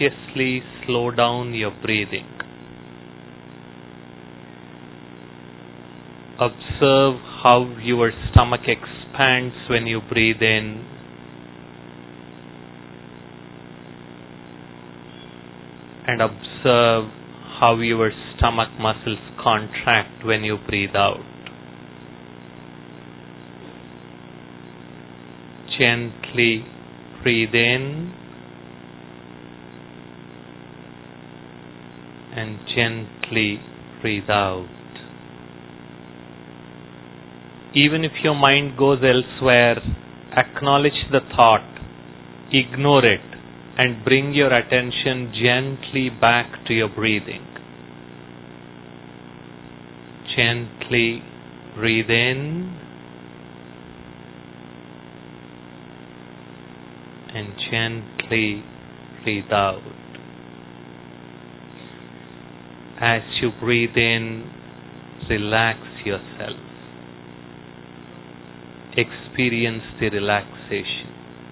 consciously slow down your breathing. Observe how your stomach expands when you breathe in, and observe how your stomach muscles contract when you breathe out. Gently breathe in and gently breathe out. Even if your mind goes elsewhere, acknowledge the thought, ignore it, and bring your attention gently back to your breathing. Gently breathe in and gently breathe out. As you breathe in, relax yourself. Experience the relaxation.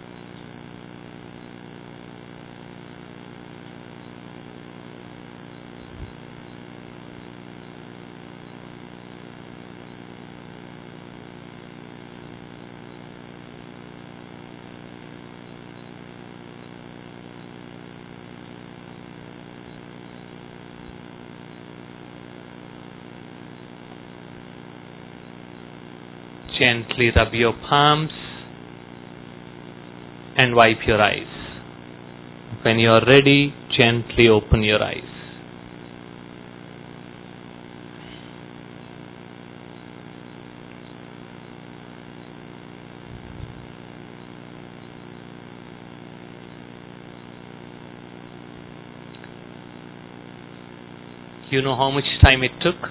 Gently rub your palms and wipe your eyes. When you are ready, gently open your eyes. You know how much time it took?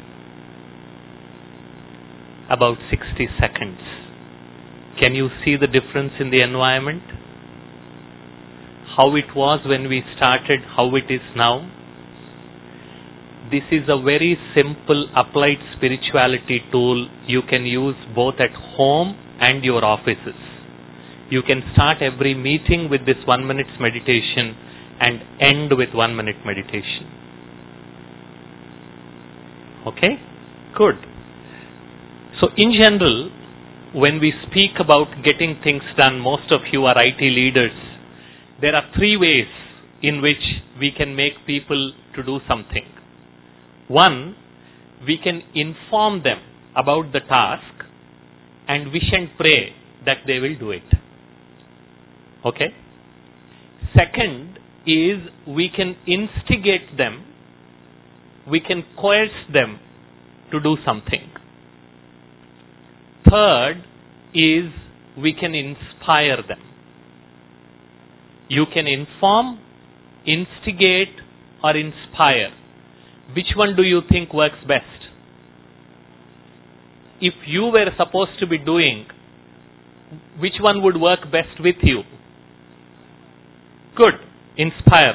About 60 seconds. Can you see the difference in the environment? How it was when we started, how it is now? This is a very simple applied spirituality tool you can use both at home and your offices. You can start every meeting with this 1 minute meditation and end with 1 minute meditation. Okay? Good. So in general, when we speak about getting things done, most of you are IT leaders, there are 3 ways in which we can make people to do something. One, we can inform them about the task and wish and pray that they will do it. Okay? Second is we can instigate them, we can coerce them to do something. Third is we can inspire them. You can inform, instigate, or inspire. Which one do you think works best? If you were supposed to be doing, which one would work best with you? Good. Inspire.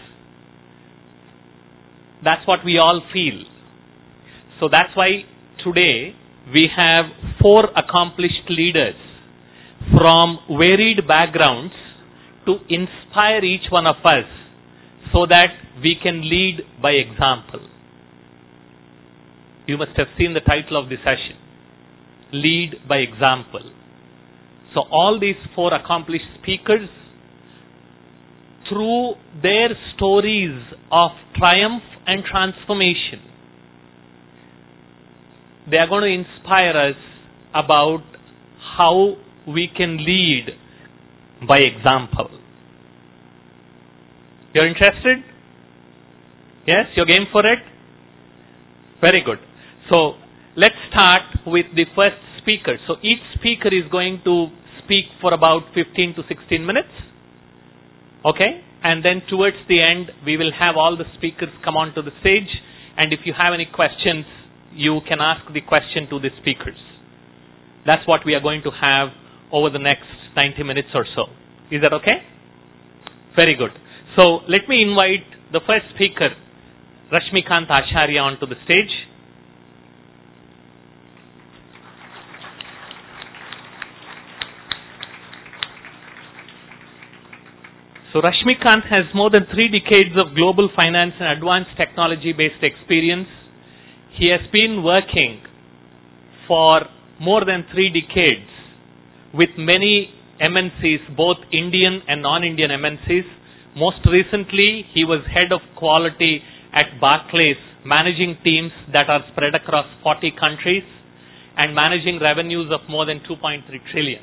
That's what we all feel. So that's why today we have 4 accomplished leaders from varied backgrounds to inspire each one of us so that we can lead by example. You must have seen the title of the session, Lead by Example. So all these 4 accomplished speakers, through their stories of triumph and transformation, they are going to inspire us about how we can lead by example. You're interested? Yes? You're game for it? Very good. So, let's start with the first speaker. So, each speaker is going to speak for about 15 to 16 minutes. Okay? And then towards the end, we will have all the speakers come onto the stage. And if you have any questions, you can ask the question to the speakers. That's what we are going to have over the next 90 minutes or so. Is that okay? Very good. So let me invite the first speaker, Rashmikant Acharya, onto the stage. So Rashmikant has more than 3 decades of global finance and advanced technology-based experience. He has been working for more than 3 decades with many MNCs, both Indian and non-Indian MNCs. Most recently, he was head of quality at Barclays, managing teams that are spread across 40 countries and managing revenues of more than 2.3 trillion.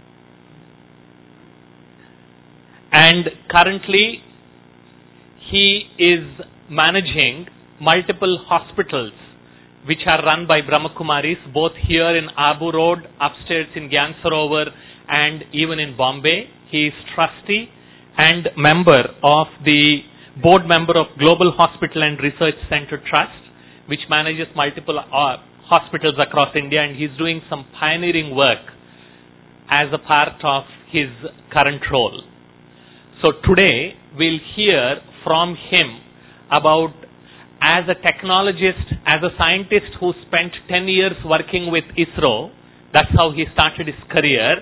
And currently, he is managing multiple hospitals which are run by Brahmakumaris, both here in Abu Road, upstairs in Gyan Sarovar, and even in Bombay. He is trustee and member of the board member of Global Hospital and Research Center Trust, which manages multiple hospitals across India, and he's doing some pioneering work as a part of his current role. So today we'll hear from him about, as a technologist, as a scientist who spent 10 years working with ISRO, that's how he started his career.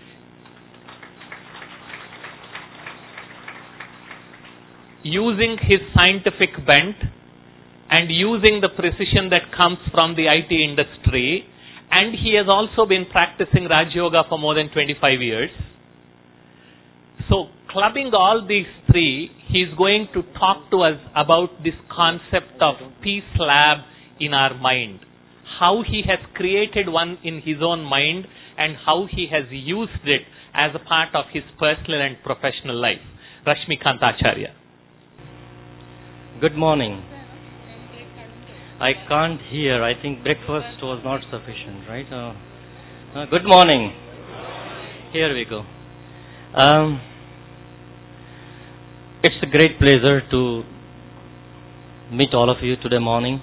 Using his scientific bent and using the precision that comes from the IT industry, and he has also been practicing Raj Yoga for more than 25 years. So, clubbing all these 3, he is going to talk to us about this concept of Peace Lab in our mind. How he has created one in his own mind and how he has used it as a part of his personal and professional life. Rashmikant Acharya. Good morning. I can't hear. I think breakfast was not sufficient, right? Good morning. Here we go. It's a great pleasure to meet all of you today morning.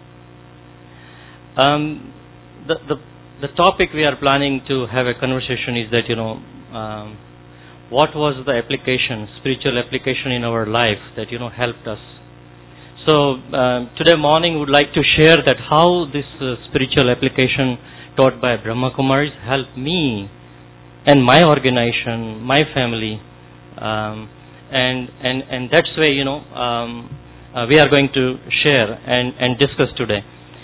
The topic we are planning to have a conversation is that, what was the application, spiritual application in our life that, helped us. So today morning would like to share that how this spiritual application taught by Brahma Kumaris helped me and my organization, my family, and that's why we are going to share and discuss today.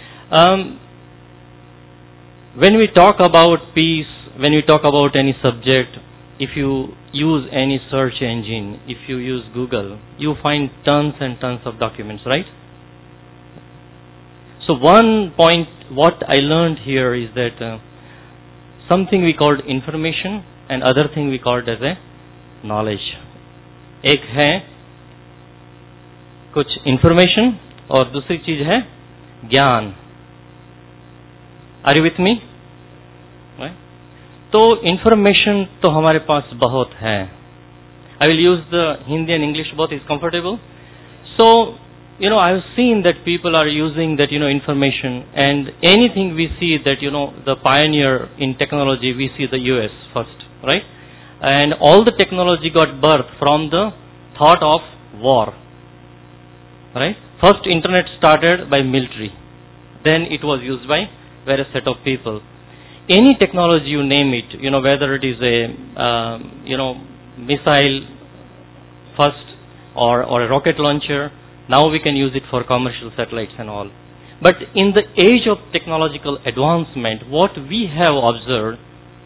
When we talk about peace, when we talk about any subject, if you use any search engine, if you use Google, you find tons and tons of documents, right? So one point, what I learned here is that something we called information and other thing we called as a knowledge. एक है कुछ information और दूसरी चीज है ज्ञान. Are you with me? Right? तो information तो हमारे पास बहुत है. I will use the Hindi and English, both is comfortable. So, I have seen that people are using that, information, and anything we see that, the pioneer in technology, we see the US first, right? And all the technology got birth from the thought of war, right? First internet started by military. Then it was used by various set of people. Any technology you name it, whether it is a, missile first or a rocket launcher, now we can use it for commercial satellites and all. But in the age of technological advancement, what we have observed,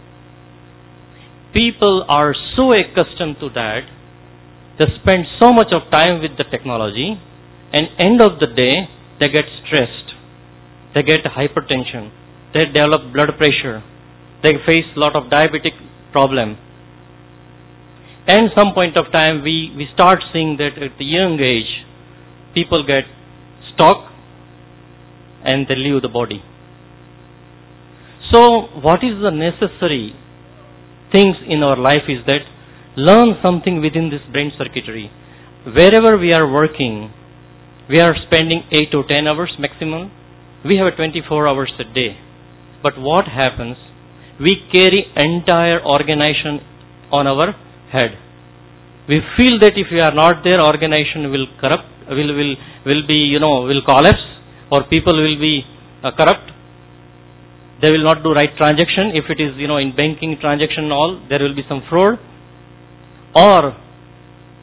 people are so accustomed to that, they spend so much of time with the technology, and end of the day, they get stressed, they get hypertension, they develop blood pressure, they face a lot of diabetic problem. And some point of time, we start seeing that at the young age, people get stuck and they leave the body. So what is the necessary things in our life is that learn something within this brain circuitry. Wherever we are working, we are spending 8 to 10 hours maximum. We have 24 hours a day. But what happens? We carry entire organization on our head. We feel that if we are not there, organization will corrupt, will collapse, or people will be corrupt. They will not do right transaction. If it is, in banking transaction and all, there will be some fraud. Or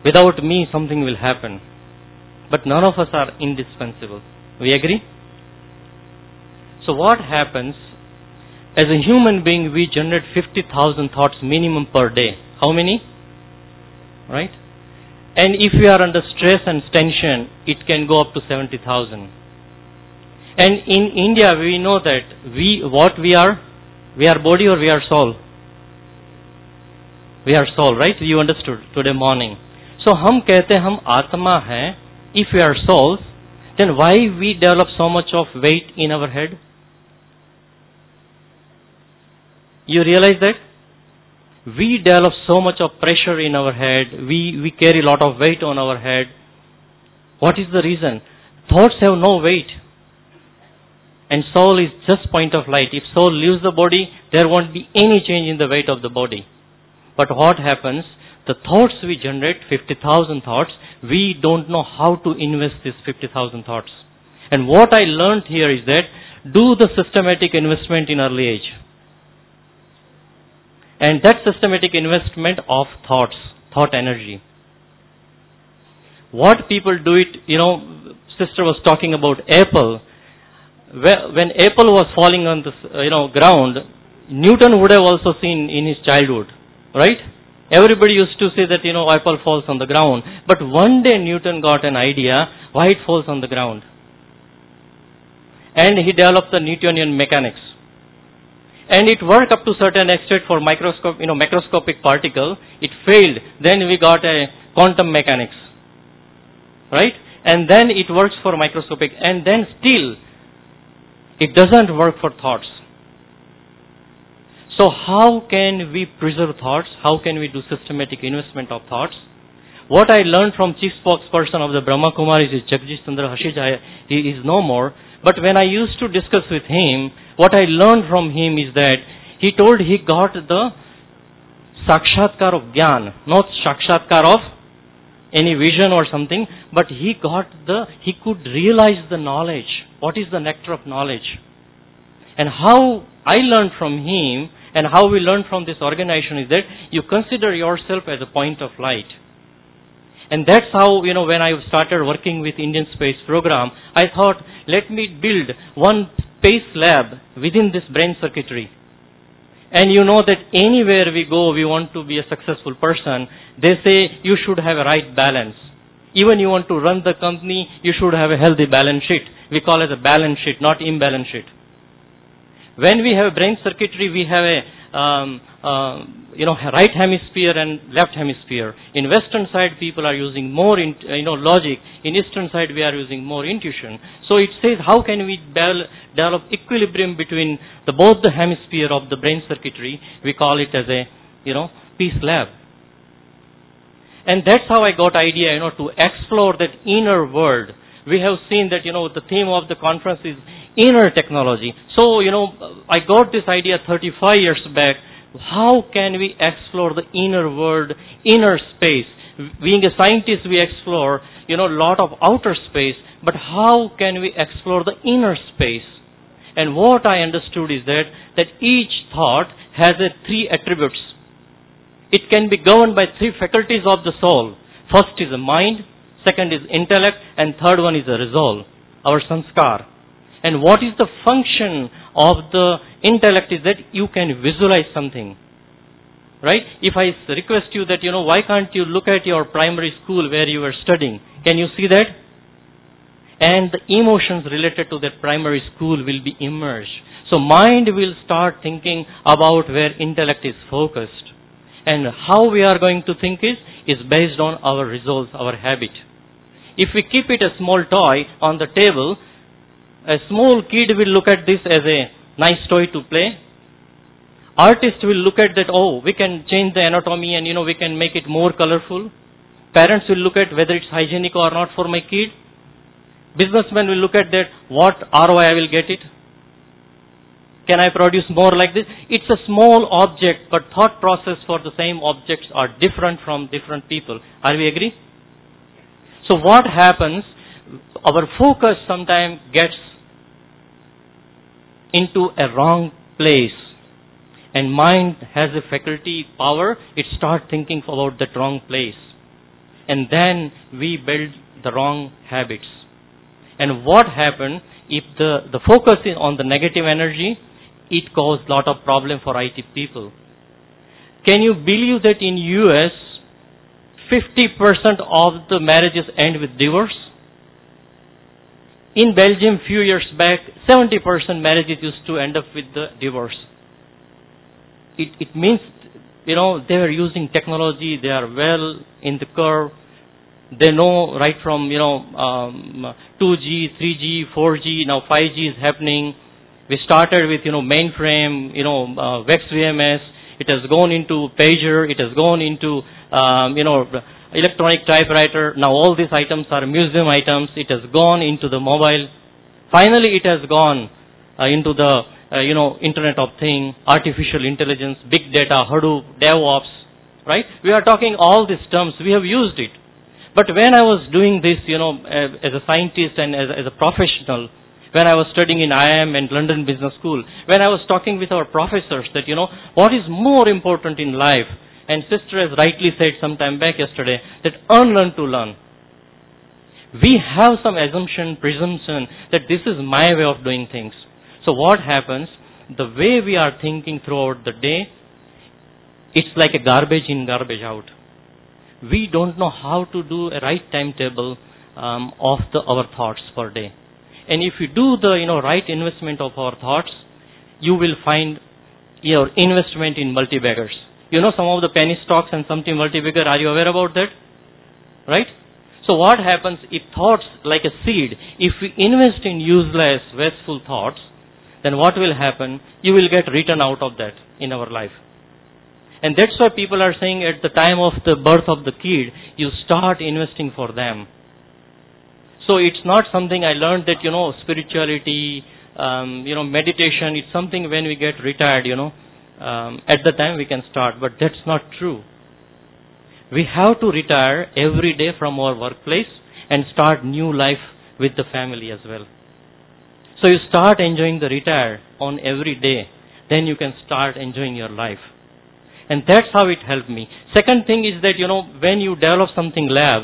Without me, something will happen. But none of us are indispensable. We agree? So what happens? As a human being, we generate 50,000 thoughts minimum per day. How many? Right? And if we are under stress and tension, it can go up to 70,000. And in India, we know that we are body or we are soul? We are soul, right? You understood today morning. So हम कहते हम आत्मा हैं. If we are souls, then why we develop so much of weight in our head? You realize that? We develop so much of pressure in our head. We carry a lot of weight on our head. What is the reason? Thoughts have no weight. And soul is just point of light. If soul leaves the body, there won't be any change in the weight of the body. But what happens? The thoughts we generate, 50,000 thoughts, we don't know how to invest these 50,000 thoughts. And what I learned here is that do the systematic investment in early age. And that systematic investment of thoughts, thought energy. What people do it, sister was talking about apple. When apple was falling on the ground, Newton would have also seen in his childhood, right? Everybody used to say that, apple falls on the ground. But one day Newton got an idea why it falls on the ground. And he developed the Newtonian mechanics. And it worked up to certain extent for macroscopic particle. It failed. Then we got a quantum mechanics. Right? And then it works for microscopic. And then still, it doesn't work for thoughts. So how can we preserve thoughts? How can we do systematic investment of thoughts? What I learned from chief spokesperson of the Brahma Kumaris is Jagdish Chandra Hashijaya. He is no more. But when I used to discuss with him, what I learned from him is that he told he got the sakshatkar of jnana, not sakshatkar of any vision or something, but he could realize the knowledge. What is the nectar of knowledge? And how I learned from him and how we learned from this organization is that you consider yourself as a point of light. And that's how, when I started working with Indian Space Program, I thought, let me build one space lab within this brain circuitry. And you know that anywhere we go, we want to be a successful person. They say you should have a right balance. Even you want to run the company, you should have a healthy balance sheet. We call it a balance sheet, not imbalance sheet. When we have brain circuitry, we have a right hemisphere and left hemisphere. In western side, people are using more logic. In eastern side, we are using more intuition. So it says, how can we develop equilibrium between both the hemisphere of the brain circuitry? We call it as a peace lab. And that's how I got idea to explore that inner world. We have seen that the theme of the conference is inner technology. So, I got this idea 35 years back. How can we explore the inner world, inner space? Being a scientist, we explore, lot of outer space. But how can we explore the inner space? And what I understood is that each thought has three attributes. It can be governed by three faculties of the soul. First is the mind, second is intellect, and third one is the resolve, our sanskar. And what is the function of the intellect is that you can visualize something. Right? If I request you that, why can't you look at your primary school where you were studying? Can you see that? And the emotions related to that primary school will be immersed. So mind will start thinking about where intellect is focused. And how we are going to think is based on our resolves, our habit. If we keep it a small toy on the table, a small kid will look at this as a nice toy to play. Artists will look at that, we can change the anatomy and we can make it more colorful. Parents will look at whether it's hygienic or not for my kid. Businessmen will look at that, what ROI I will get it. Can I produce more like this? It's a small object, but thought process for the same objects are different from different people. Are we agree? So what happens, our focus sometimes gets into a wrong place. And mind has a faculty, power, it starts thinking about that wrong place. and then we build the wrong habits. And what happened, if the focus is on the negative energy, it caused lot of problem for IT people. Can you believe that in US, 50% of the marriages end with divorce? In Belgium, few years back, 70% marriages used to end up with the divorce. It means, they are using technology, they are well in the curve, they know right from, 2G, 3G, 4G, now 5G is happening. We started with, mainframe, VEX VMS, it has gone into pager, it has gone into, electronic typewriter. Now all these items are museum items. It has gone into the mobile. Finally, it has gone into the, Internet of Things, artificial intelligence, big data, Hadoop, DevOps, right? We are talking all these terms. We have used it. But when I was doing this, as a scientist and as a professional, when I was studying in IIM and London Business School, when I was talking with our professors that, what is more important in life? And sister has rightly said some time back yesterday that unlearn to learn. We have some presumption that this is my way of doing things. So what happens, the way we are thinking throughout the day, it's like a garbage in, garbage out. We don't know how to do a right timetable of our thoughts per day. And if you do the right investment of our thoughts, you will find your investment in multi-baggers. Some of the penny stocks and something multi-bagger, are you aware about that? Right? So what happens if thoughts like a seed, if we invest in useless, wasteful thoughts, then what will happen? You will get return out of that in our life. And that's why people are saying at the time of the birth of the kid, you start investing for them. So it's not something I learned that, spirituality, meditation, it's something when we get retired, at the time we can start, but that's not true. We have to retire every day from our workplace and start new life with the family as well. So you start enjoying the retire on every day, then you can start enjoying your life. And that's how it helped me. Second thing is that, when you develop something lab,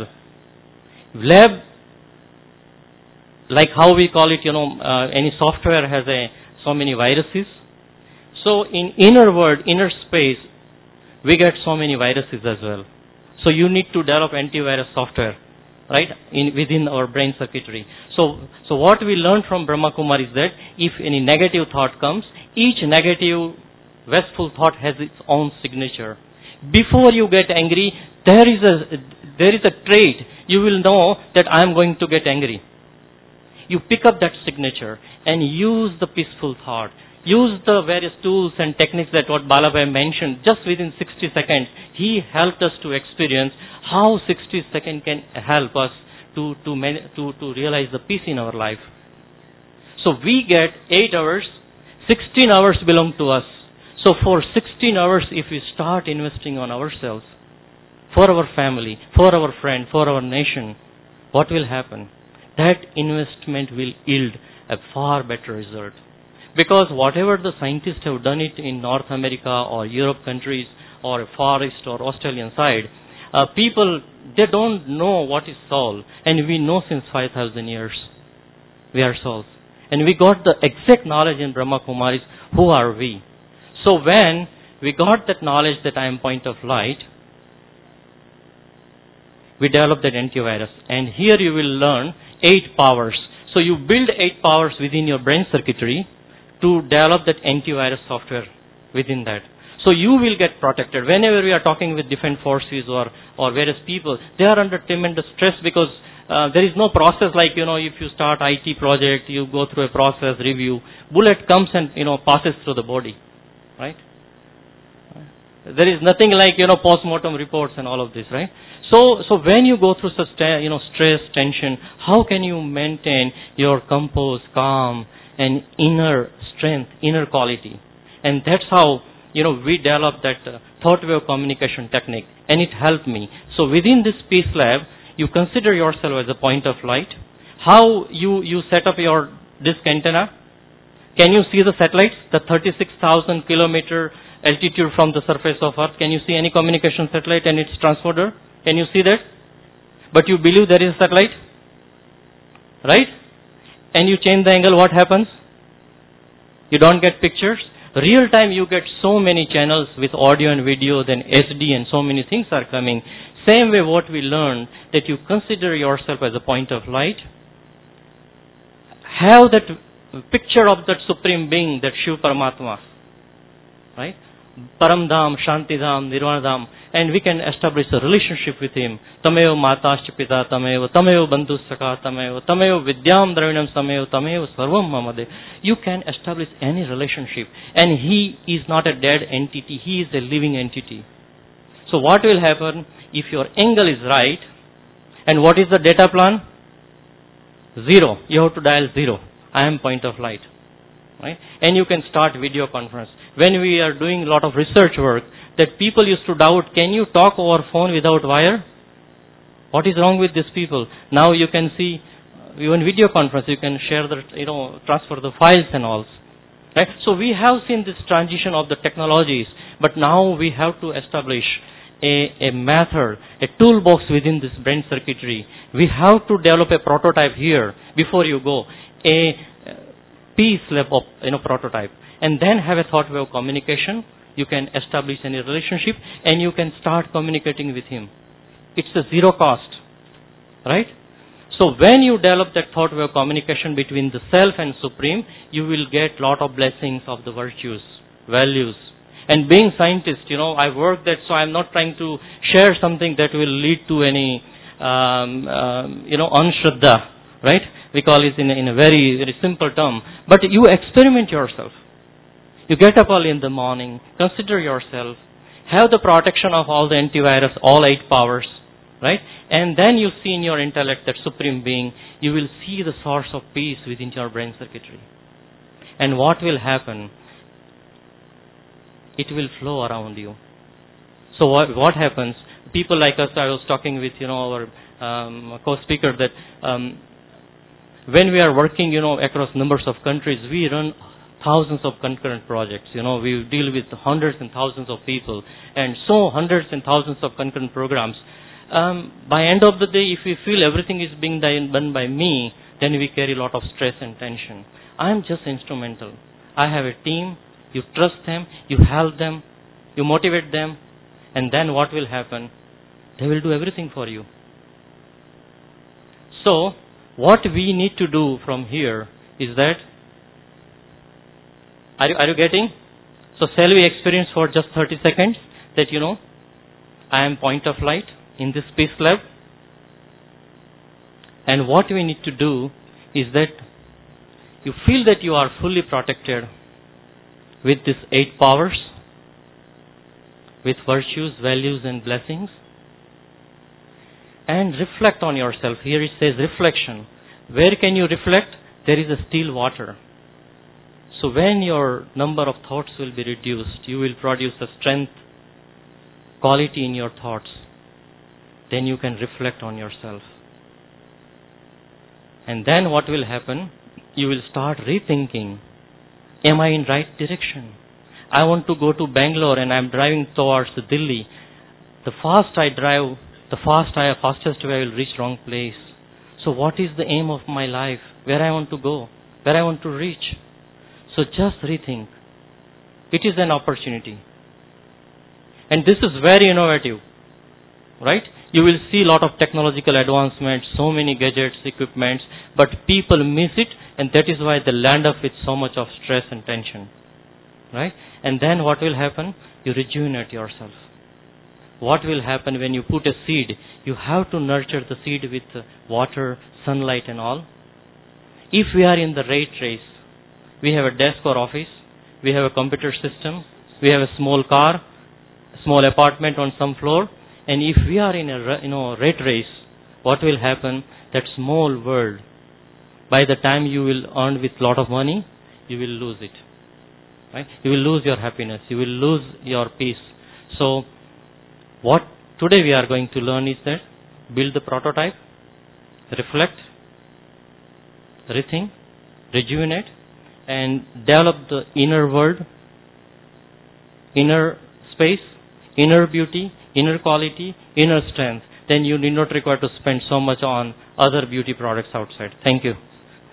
like how we call it, any software has so many viruses. So in inner world, inner space, we get so many viruses as well. So you need to develop antivirus software, right, within our brain circuitry. So what we learned from Brahma Kumar is that if any negative thought comes, each negative, wasteful thought has its own signature. Before you get angry, there is a trait. You will know that I am going to get angry. You pick up that signature and use the peaceful thought. Use the various tools and techniques that what Balabhai mentioned. Just within 60 seconds, he helped us to experience how 60 seconds can help us to realize the peace in our life. So we get 8 hours, 16 hours belong to us. So for 16 hours, if we start investing on ourselves, for our family, for our friend, for our nation, what will happen? That investment will yield a far better result. Because whatever the scientists have done it in North America or Europe countries or Far East or Australian side, people, they don't know what is soul. And we know since 5,000 years, we are souls. And we got the exact knowledge in Brahma Kumaris, who are we? So when we got that knowledge that I am point of light, we developed that antivirus. And here you will learn 8 powers. So you build 8 powers within your brain circuitry to develop that antivirus software within that. So you will get protected. Whenever we are talking with different forces or various people, they are under tremendous stress because there is no process like, if you start IT project, you go through a process review. Bullet comes and, passes through the body. Right? There is nothing like, post-mortem reports and all of this, right? So when you go through such, stress, tension, how can you maintain your composed, calm, and inner strength, inner quality? And that's how, we developed that thought wave communication technique, and it helped me. So within this Peace Lab, you consider yourself as a point of light. How you set up your disk antenna? Can you see the satellites? The 36,000 kilometer altitude from the surface of Earth. Can you see any communication satellite and its transponder? Can you see that? but you believe there is a satellite, right? And you change the angle, what happens? You don't get pictures. Real time you get so many channels with audio and video, then SD and so many things are coming. Same way what we learned, that you consider yourself as a point of light. Have that picture of that Supreme Being, that Shiv Paramatma, right? Paramdham, Shantidham, Nirvanadham, and we can establish a relationship with Him. Tameo Matascha Pita Tameo, Tameo Bandhu Saka Tameo, Tameo Vidyam Dravinam Sameo, Tameo Sarvam Mamade. You can establish any relationship, and He is not a dead entity, He is a living entity. So what will happen if your angle is right, and what is the data plan? 0. You have to dial 0. I am point of light. Right? And you can start video conference. When we are doing a lot of research work, that people used to doubt, can you talk over phone without wire? What is wrong with these people? Now you can see, even video conference, you can share the, transfer the files and all. Right? So we have seen this transition of the technologies, but now we have to establish a method, a toolbox within this brain circuitry. We have to develop a prototype here before you go, a piece level of prototype, and then have a thought wave communication. You can establish any relationship, and you can start communicating with Him. It's a zero cost, right? So when you develop that thought wave communication between the self and Supreme, you will get lot of blessings of the virtues, values. And being scientist, I work that, so I'm not trying to share something that will lead to any, anshraddha, right? We call it in a very, very simple term. But you experiment yourself. You get up early in the morning, consider yourself, have the protection of all the antivirus, all 8 powers, right? And then you see in your intellect that Supreme Being, you will see the source of peace within your brain circuitry. And what will happen? It will flow around you. So what happens? People like us, I was talking with, our co-speaker, that when we are working, across numbers of countries, we run thousands of concurrent projects. We deal with hundreds and thousands of people, and so hundreds and thousands of concurrent programs. By end of the day, if we feel everything is being done by me, then we carry a lot of stress and tension. I am just instrumental. I have a team. You trust them, you help them, you motivate them, and then what will happen? They will do everything for you. So, what we need to do from here is that, are you getting? So, shall we experience for just 30 seconds that, I am point of light in this Peace Lab? And what we need to do is that you feel that you are fully protected with these 8 powers, with virtues, values and blessings, and reflect on yourself. Here it says reflection. Where can you reflect? There is a still water. So when your number of thoughts will be reduced, you will produce a strength, quality in your thoughts. Then you can reflect on yourself. And then what will happen? You will start rethinking. Am I in right direction? I want to go to Bangalore and I'm driving towards Delhi. The fast I drive, the fastest way I will reach wrong place. So what is the aim of my life? Where I want to go? Where I want to reach? So just rethink. It is an opportunity. And this is very innovative, right? You will see a lot of technological advancements, so many gadgets, equipments, but people miss it, and that is why they land up with so much of stress and tension, right? And then what will happen? You rejuvenate yourself. What will happen when you put a seed? You have to nurture the seed with water, sunlight and all. If we are in the rat race, we have a desk or office, we have a computer system, we have a small car, small apartment on some floor, and if we are in a rat race, what will happen? That small world, by the time you will earn with lot of money, you will lose it. Right? You will lose your happiness. You will lose your peace. So, what today we are going to learn is that build the prototype, reflect, rethink, rejuvenate, and develop the inner world, inner space, inner beauty, inner quality, inner strength. then you need not require to spend so much on other beauty products outside. Thank you.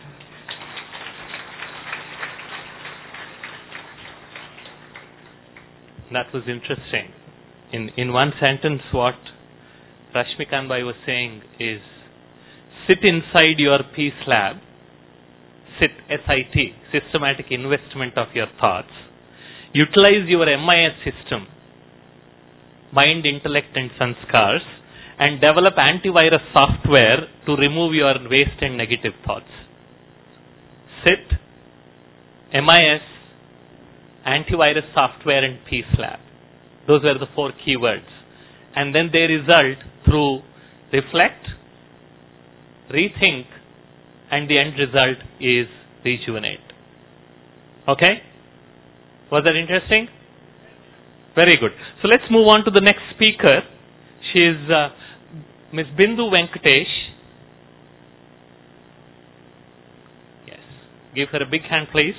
That was interesting. In one sentence, what Rashmikant Bhai was saying is, sit inside your peace lab, sit, SIT, systematic investment of your thoughts, utilize your MIS system, mind, intellect and sanskars, and develop antivirus software to remove your waste and negative thoughts. Sit, MIS, antivirus software and peace lab. Those were the 4 keywords. And then they result through reflect, rethink, and the end result is rejuvenate. Okay? Was that interesting? Very good. So let's move on to the next speaker. She is Ms. Bindu Venkatesh. Yes. Give her a big hand, please.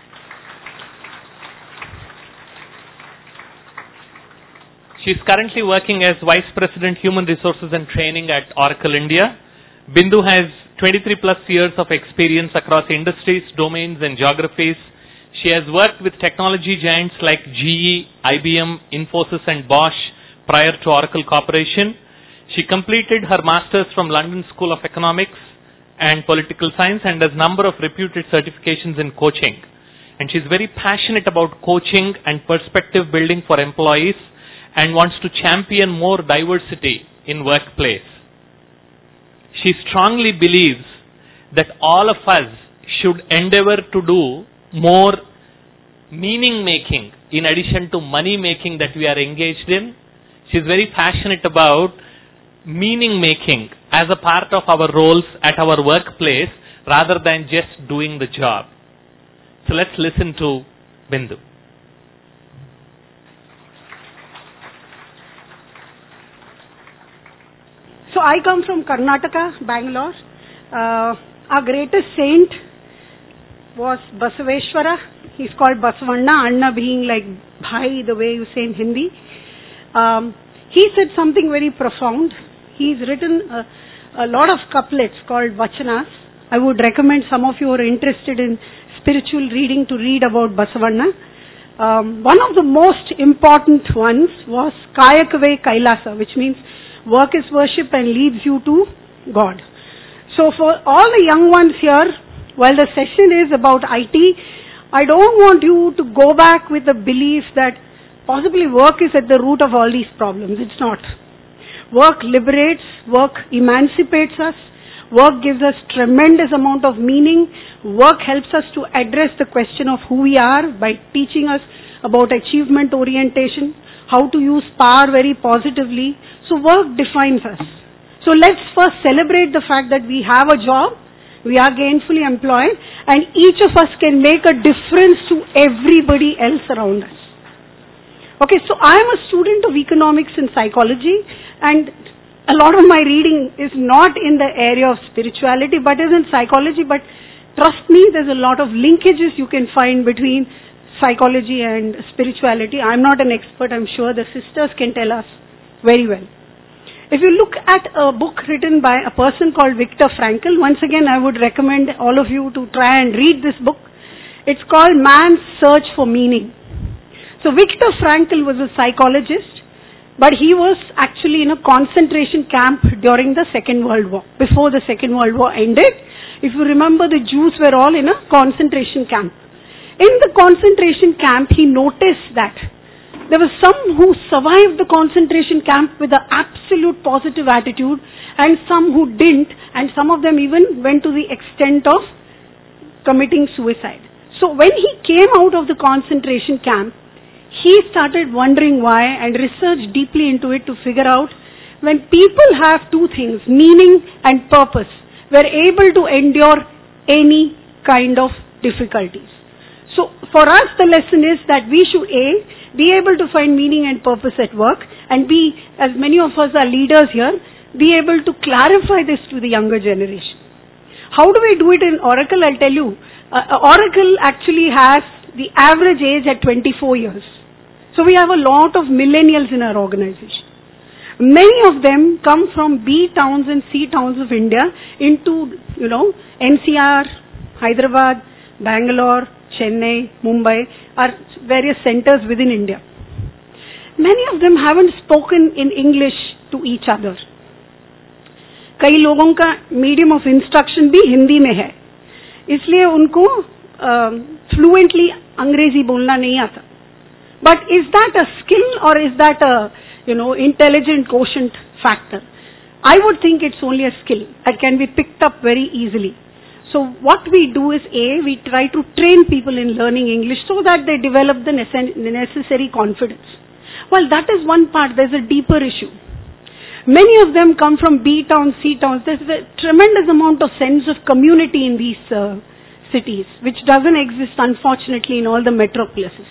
She is currently working as Vice President Human Resources and Training at Oracle India. Bindu has 23 plus years of experience across industries, domains and geographies. She has worked with technology giants like GE, IBM, Infosys and Bosch prior to Oracle Corporation. She completed her Masters from London School of Economics and Political Science and has a number of reputed certifications in coaching. And she is very passionate about coaching and perspective building for employees and wants to champion more diversity in workplace. She strongly believes that all of us should endeavor to do more meaning making in addition to money making that we are engaged in. She is very passionate about meaning making as a part of our roles at our workplace rather than just doing the job. So let's listen to Bindu. So I come from Karnataka, Bangalore. Our greatest saint was Basaveshwara. He's called Basavanna, Anna being like Bhai, the way you say in Hindi. He said something very profound. He's written a lot of couplets called Vachanas. I would recommend some of you who are interested in spiritual reading to read about Basavanna. One of the most important ones was Kayakave Kailasa, which means work is worship and leads you to God. So for all the young ones here, while the session is about IT, I don't want you to go back with the belief that possibly work is at the root of all these problems. It's not. Work liberates, work emancipates us, work gives us tremendous amount of meaning, work helps us to address the question of who we are by teaching us about achievement orientation, how to use power very positively. So work defines us. So let's first celebrate the fact that we have a job, we are gainfully employed, and each of us can make a difference to everybody else around us. Okay, so I am a student of economics and psychology, and a lot of my reading is not in the area of spirituality, but is in psychology. But trust me, there's a lot of linkages you can find between psychology and spirituality. I'm not an expert, I'm sure the sisters can tell us very well. If you look at a book written by a person called Viktor Frankl, once again I would recommend all of you to try and read this book. It's called Man's Search for Meaning. So Viktor Frankl was a psychologist, but he was actually in a concentration camp during the Second World War. Before the Second World War ended, if you remember, the Jews were all in a concentration camp. In the concentration camp, he noticed that there were some who survived the concentration camp with an absolute positive attitude and some who didn't, and some of them even went to the extent of committing suicide. So when he came out of the concentration camp, he started wondering why and researched deeply into it to figure out when people have two things, meaning and purpose, we're able to endure any kind of difficulties. So for us the lesson is that we should be able to find meaning and purpose at work, and be, as many of us are leaders here, be able to clarify this to the younger generation. How do we do it in Oracle? I'll tell you. Oracle actually has the average age at 24 years. So we have a lot of millennials in our organization. Many of them come from B towns and C towns of India into, NCR, Hyderabad, Bangalore, Chennai, Mumbai, are various centers within India. Many of them haven't spoken in English to each other. कई लोगों का medium of instruction भी हिंदी में है, इसलिए उनको fluently अंग्रेजी बोलना नहीं आता. But is that a skill और is that a intelligent quotient factor? I would think it's only a skill that can be picked up very easily. So what we do is we try to train people in learning English so that they develop the necessary confidence. Well, that is one part. There's a deeper issue. Many of them come from B towns, C towns. There's a tremendous amount of sense of community in these cities, which doesn't exist, unfortunately, in all the metropolises.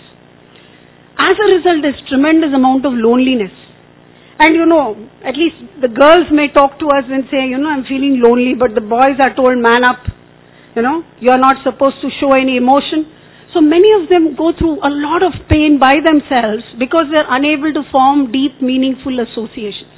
As a result, there's tremendous amount of loneliness. And at least the girls may talk to us and say, I'm feeling lonely, but the boys are told, man up, you're not supposed to show any emotion. So many of them go through a lot of pain by themselves because they're unable to form deep, meaningful associations.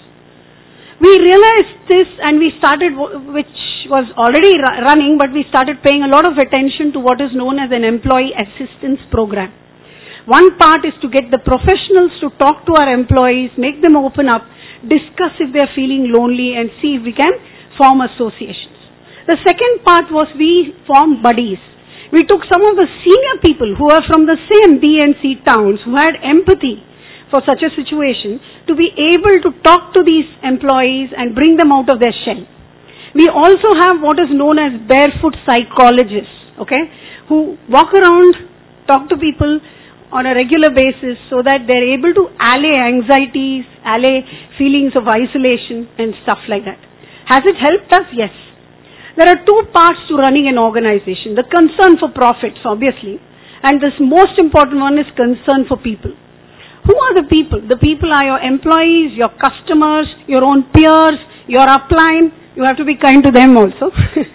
We realized this and we started, which was already running, but we started paying a lot of attention to what is known as an employee assistance program. One part is to get the professionals to talk to our employees, make them open up, discuss if they are feeling lonely and see if we can form associations. The second part was we formed buddies. We took some of the senior people who are from the same B and C towns who had empathy for such a situation to be able to talk to these employees and bring them out of their shell. We also have what is known as barefoot psychologists, who walk around, talk to people on a regular basis so that they're able to allay anxieties, allay feelings of isolation and stuff like that. Has it helped us? Yes. There are two parts to running an organization. The concern for profits, obviously, and this most important one is concern for people. Who are the people? The people are your employees, your customers, your own peers, your upline. You have to be kind to them also.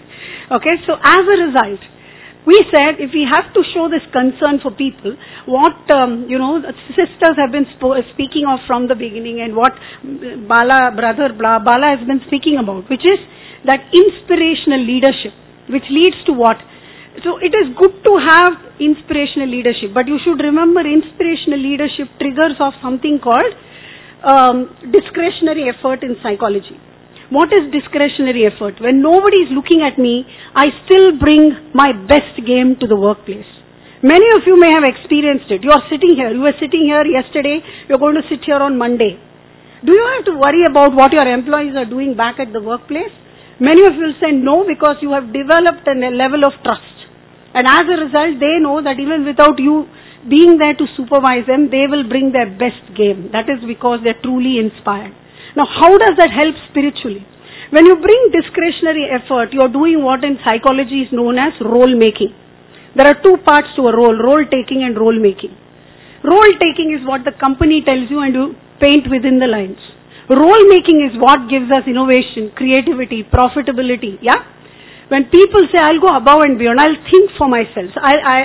So as a result, we said if we have to show this concern for people, what sisters have been speaking of from the beginning and what Bala has been speaking about, which is that inspirational leadership, which leads to what? So it is good to have inspirational leadership, but you should remember inspirational leadership triggers off something called discretionary effort in psychology. What is discretionary effort? When nobody is looking at me, I still bring my best game to the workplace. Many of you may have experienced it. You are sitting here. You were sitting here yesterday. You are going to sit here on Monday. Do you have to worry about what your employees are doing back at the workplace? Many of you will say no, because you have developed a level of trust. And as a result, they know that even without you being there to supervise them, they will bring their best game. That is because they are truly inspired. Now, how does that help spiritually? When you bring discretionary effort, you are doing what in psychology is known as role making. There are two parts to a role taking and role making. Role taking is what the company tells you and you paint within the lines. Role making is what gives us innovation, creativity, profitability. Yeah? When people say, I'll go above and beyond, I'll think for myself.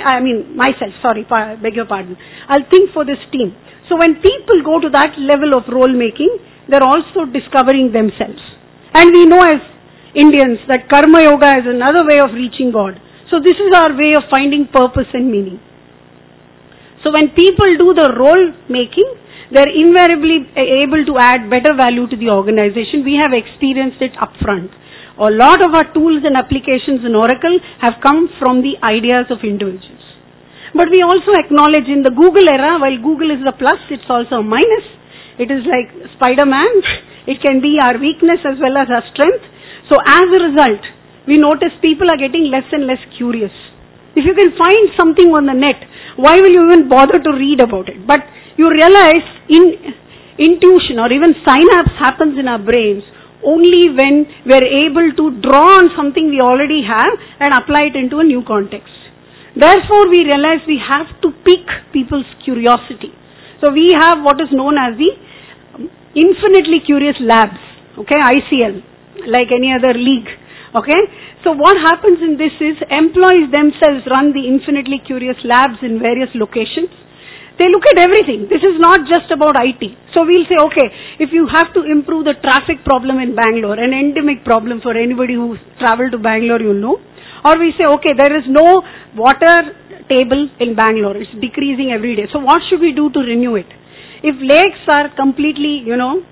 Beg your pardon. I'll think for this team. So when people go to that level of role making, they're also discovering themselves. And we know as Indians that karma yoga is another way of reaching God. So this is our way of finding purpose and meaning. So when people do the role making, they're invariably able to add better value to the organization. We have experienced it upfront. A lot of our tools and applications in Oracle have come from the ideas of individuals. But we also acknowledge in the Google era, while Google is a plus, it's also a minus. It is like Spider-Man. It can be our weakness as well as our strength. So as a result, we notice people are getting less and less curious. If you can find something on the net, why will you even bother to read about it? But you realize intuition or even synapse happens in our brains only when we are able to draw on something we already have and apply it into a new context. Therefore, we realize we have to pique people's curiosity. So we have what is known as the Infinitely Curious Labs, ICL, like any other league. So what happens in this is employees themselves run the Infinitely Curious Labs in various locations. They look at everything. This is not just about IT. So we'll say, okay, if you have to improve the traffic problem in Bangalore, an endemic problem for anybody who's traveled to Bangalore, you'll know. Or we say, okay, there is no water table in Bangalore. It's decreasing every day. So what should we do to renew it? If lakes are completely,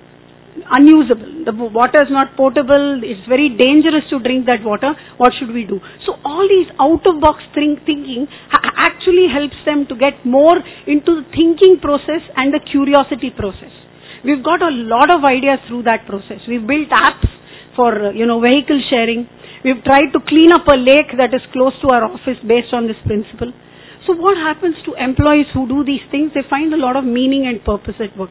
unusable, the water is not potable, it's very dangerous to drink that water, what should we do? So all these out-of-box thinking actually helps them to get more into the thinking process and the curiosity process. We've got a lot of ideas through that process. We've built apps for, vehicle sharing. We've tried to clean up a lake that is close to our office based on this principle. So what happens to employees who do these things? They find a lot of meaning and purpose at work.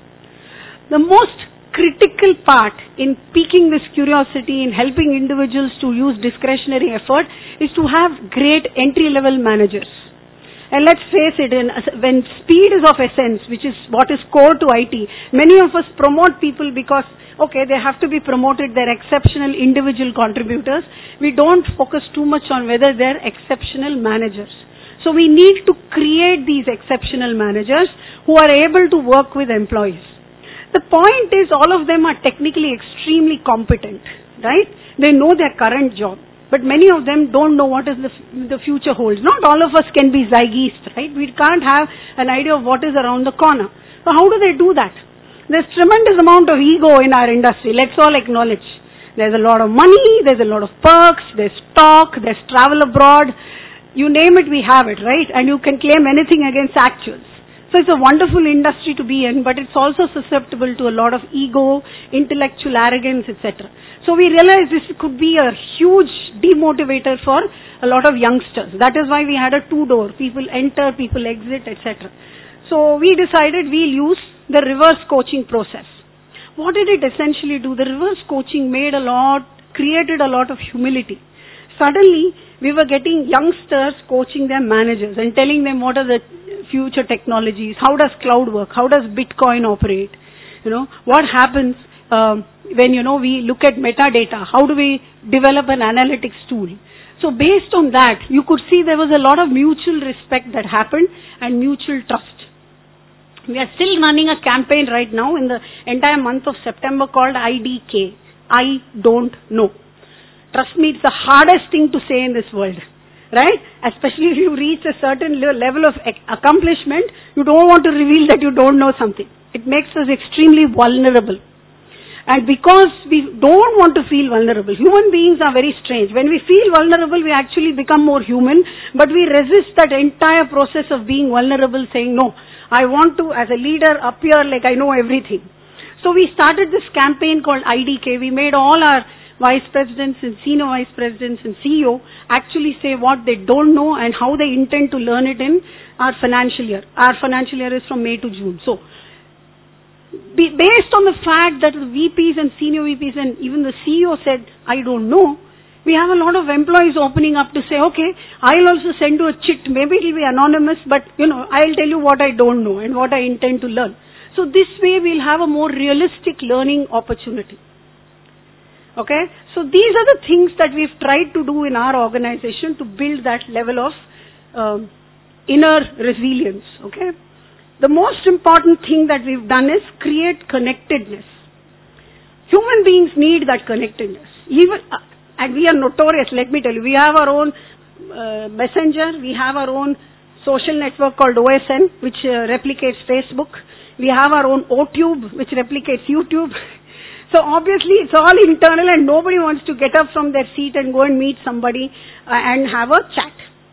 The most critical part in piquing this curiosity, in helping individuals to use discretionary effort, is to have great entry-level managers. And let's face it, when speed is of essence, which is what is core to IT, many of us promote people because, okay, they have to be promoted, they're exceptional individual contributors. We don't focus too much on whether they're exceptional managers. So we need to create these exceptional managers who are able to work with employees. The point is, all of them are technically extremely competent, right? They know their current job, but many of them don't know what is the future holds. Not all of us can be Zygeist, right? We can't have an idea of what is around the corner. So how do they do that? There's tremendous amount of ego in our industry. Let's all acknowledge. There's a lot of money, there's a lot of perks, there's stock, there's travel abroad. You name it, we have it, right? And you can claim anything against actuals. So it's a wonderful industry to be in, but it's also susceptible to a lot of ego, intellectual arrogance, etc. So we realized this could be a huge demotivator for a lot of youngsters. That is why we had a two-door. People enter, people exit, etc. So we decided we'll use the reverse coaching process. What did it essentially do? The reverse coaching created a lot of humility. Suddenly, we were getting youngsters coaching their managers and telling them what are the future technologies, how does cloud work, how does Bitcoin operate, what happens when, we look at metadata, how do we develop an analytics tool. So based on that, you could see there was a lot of mutual respect that happened and mutual trust. We are still running a campaign right now in the entire month of September called IDK, I don't know. Trust me, it's the hardest thing to say in this world, right? Especially if you reach a certain level of accomplishment, you don't want to reveal that you don't know something. It makes us extremely vulnerable. And because we don't want to feel vulnerable, human beings are very strange. When we feel vulnerable, we actually become more human, but we resist that entire process of being vulnerable, saying, no, I want to, as a leader, appear like I know everything. So we started this campaign called IDK. We made all our vice presidents and senior vice presidents and CEO actually say what they don't know and how they intend to learn it in our financial year. Our financial year is from May to June. So, based on the fact that the VPs and senior VPs and even the CEO said, I don't know, we have a lot of employees opening up to say, okay, I'll also send you a chit. Maybe it will be anonymous, but, I'll tell you what I don't know and what I intend to learn. So this way we'll have a more realistic learning opportunity. Okay, so these are the things that we've tried to do in our organization to build that level of inner resilience. Okay, the most important thing that we've done is create connectedness. Human beings need that connectedness. Even and we are notorious. Let me tell you, we have our own messenger. We have our own social network called OSN, which replicates Facebook. We have our own OTube, which replicates YouTube. So obviously it's all internal and nobody wants to get up from their seat and go and meet somebody and have a chat.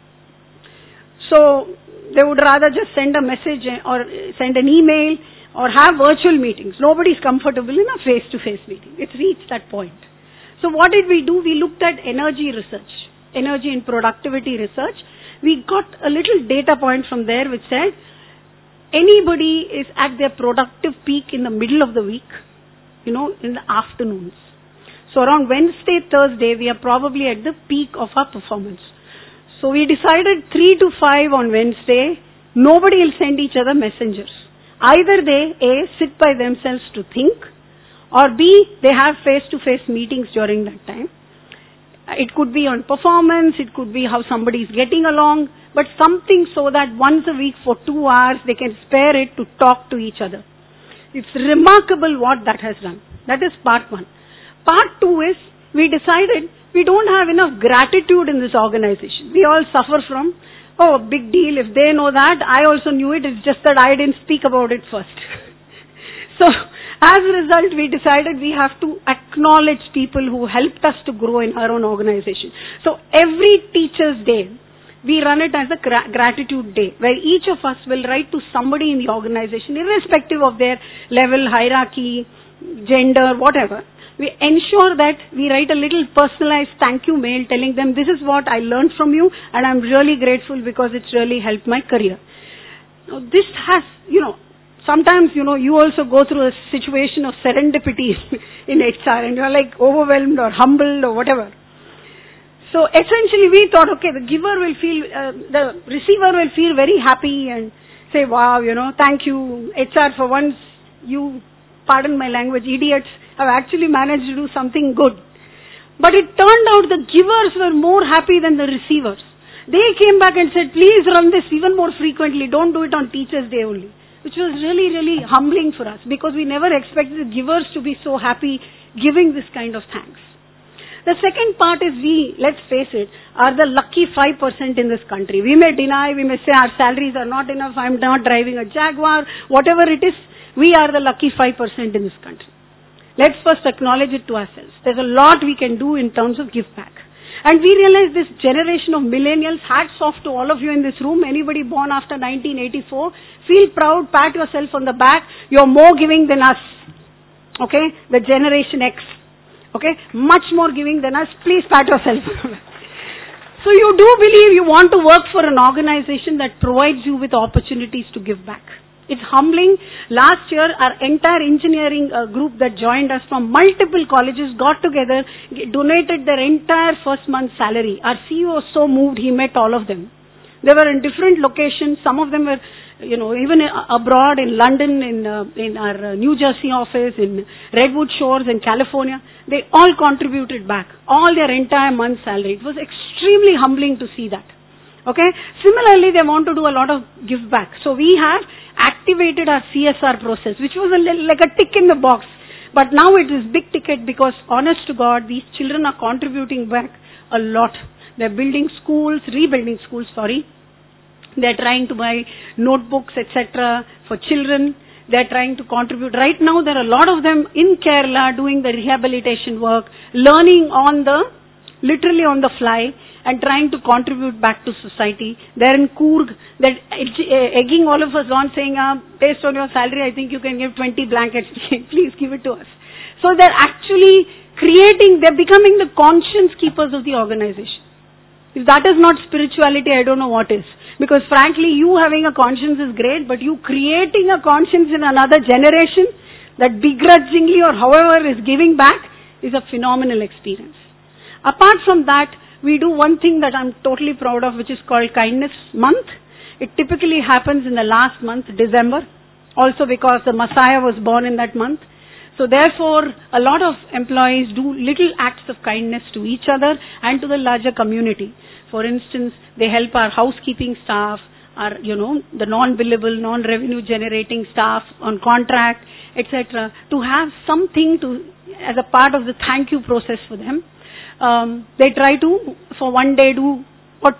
So they would rather just send a message or send an email or have virtual meetings. Nobody is comfortable in a face-to-face meeting. It's reached that point. So what did we do? We looked at energy research, energy and productivity research. We got a little data point from there which said anybody is at their productive peak in the middle of the week, in the afternoons. So around Wednesday, Thursday, we are probably at the peak of our performance. So we decided 3 to 5 on Wednesday, nobody will send each other messengers. Either they, A, sit by themselves to think, or B, they have face-to-face meetings during that time. It could be on performance, it could be how somebody is getting along, but something so that once a week for 2 hours they can spare it to talk to each other. It's remarkable what that has done. That is part 1. Part 2 is, we decided we don't have enough gratitude in this organization. We all suffer from, oh, big deal, if they know that, I also knew it, it's just that I didn't speak about it first. So, as a result, we decided we have to acknowledge people who helped us to grow in our own organization. So, every Teacher's Day, we run it as a gratitude day, where each of us will write to somebody in the organization, irrespective of their level, hierarchy, gender, whatever. We ensure that we write a little personalized thank you mail telling them, this is what I learned from you and I'm really grateful because it's really helped my career. Now, this has, sometimes, you also go through a situation of serendipity in HR and you're like overwhelmed or humbled or whatever. So essentially we thought, okay, the receiver will feel very happy and say, wow, thank you, HR, for once you, pardon my language, idiots, have actually managed to do something good. But it turned out the givers were more happy than the receivers. They came back and said, please run this even more frequently, don't do it on Teacher's Day only. Which was really, really humbling for us because we never expected the givers to be so happy giving this kind of thanks. The second part is we, let's face it, are the lucky 5% in this country. We may deny, we may say our salaries are not enough, I'm not driving a Jaguar, whatever it is, we are the lucky 5% in this country. Let's first acknowledge it to ourselves. There's a lot we can do in terms of give back. And we realize this generation of millennials, hats off to all of you in this room, anybody born after 1984, feel proud, pat yourself on the back, you're more giving than us. Okay? The Generation X. Okay? Much more giving than us. Please pat yourself. So you do believe you want to work for an organization that provides you with opportunities to give back. It's humbling. Last year, our entire engineering group that joined us from multiple colleges got together, donated their entire first month's salary. Our CEO was so moved, he met all of them. They were in different locations. Some of them were, even abroad, in London, in our New Jersey office, in Redwood Shores, in California. They all contributed back, all their entire month's salary. It was extremely humbling to see that. Okay? Similarly, they want to do a lot of give back. So we have activated our CSR process, which was like a tick in the box. But now it is big ticket because, honest to God, these children are contributing back a lot. They're building schools, rebuilding schools, They're trying to buy notebooks, etc. for children. They're trying to contribute. Right now, there are a lot of them in Kerala doing the rehabilitation work, learning literally on the fly, and trying to contribute back to society. They're in Coorg. They're egging all of us on, saying, based on your salary, I think you can give 20 blankets. Please give it to us. So they're actually they're becoming the conscience keepers of the organization. If that is not spirituality, I don't know what is. Because frankly, you having a conscience is great, but you creating a conscience in another generation that begrudgingly or however is giving back is a phenomenal experience. Apart from that, we do one thing that I'm totally proud of, which is called Kindness Month. It typically happens in the last month, December, also because the Messiah was born in that month. So therefore, a lot of employees do little acts of kindness to each other and to the larger community. For instance, they help our housekeeping staff, our, the non-billable, non-revenue generating staff on contract, etc., to have something as a part of the thank you process for them. They try to, for one day, do what,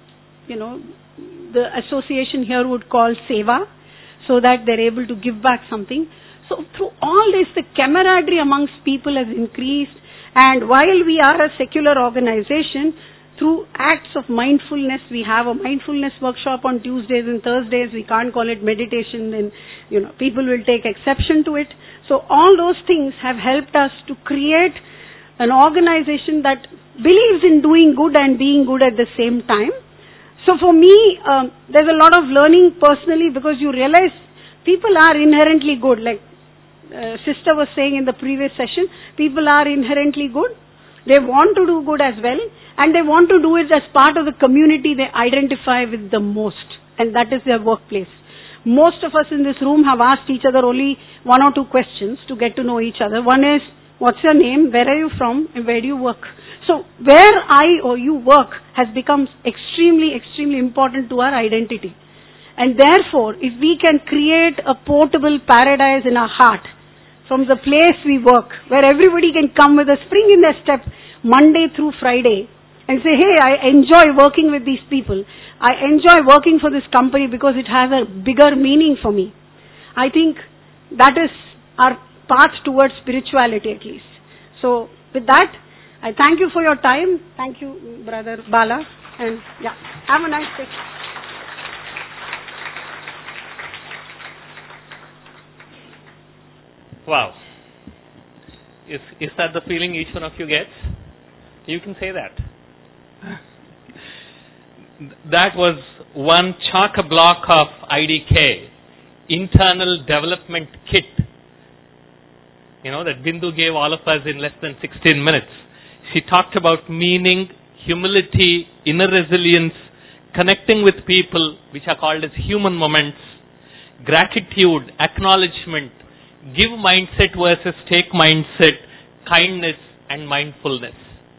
the association here would call seva, so that they're able to give back something. So through all this, the camaraderie amongst people has increased, and while we are a secular organization, through acts of mindfulness, we have a mindfulness workshop on Tuesdays and Thursdays. We can't call it meditation, and people will take exception to it. So all those things have helped us to create an organization that believes in doing good and being good at the same time. So for me, there's a lot of learning personally, because you realize people are inherently good. Like sister was saying in the previous session, people are inherently good. They want to do good as well, and they want to do it as part of the community they identify with the most, and that is their workplace. Most of us in this room have asked each other only one or two questions to get to know each other. One is, what's your name, where are you from, and where do you work? So where I or you work has become extremely, extremely important to our identity. And therefore, if we can create a portable paradise in our heart, from the place we work, where everybody can come with a spring in their step, Monday through Friday, and say, hey, I enjoy working with these people. I enjoy working for this company because it has a bigger meaning for me. I think that is our path towards spirituality at least. So with that, I thank you for your time. Thank you, Brother Bala. And yeah, have a nice day. Wow. Is that the feeling each one of you gets? You can say that. That was one chock-a-block of IDK, Internal Development Kit, that Bindu gave all of us in less than 16 minutes. She talked about meaning, humility, inner resilience, connecting with people, which are called as human moments, gratitude, acknowledgement, give mindset versus take mindset, kindness and mindfulness.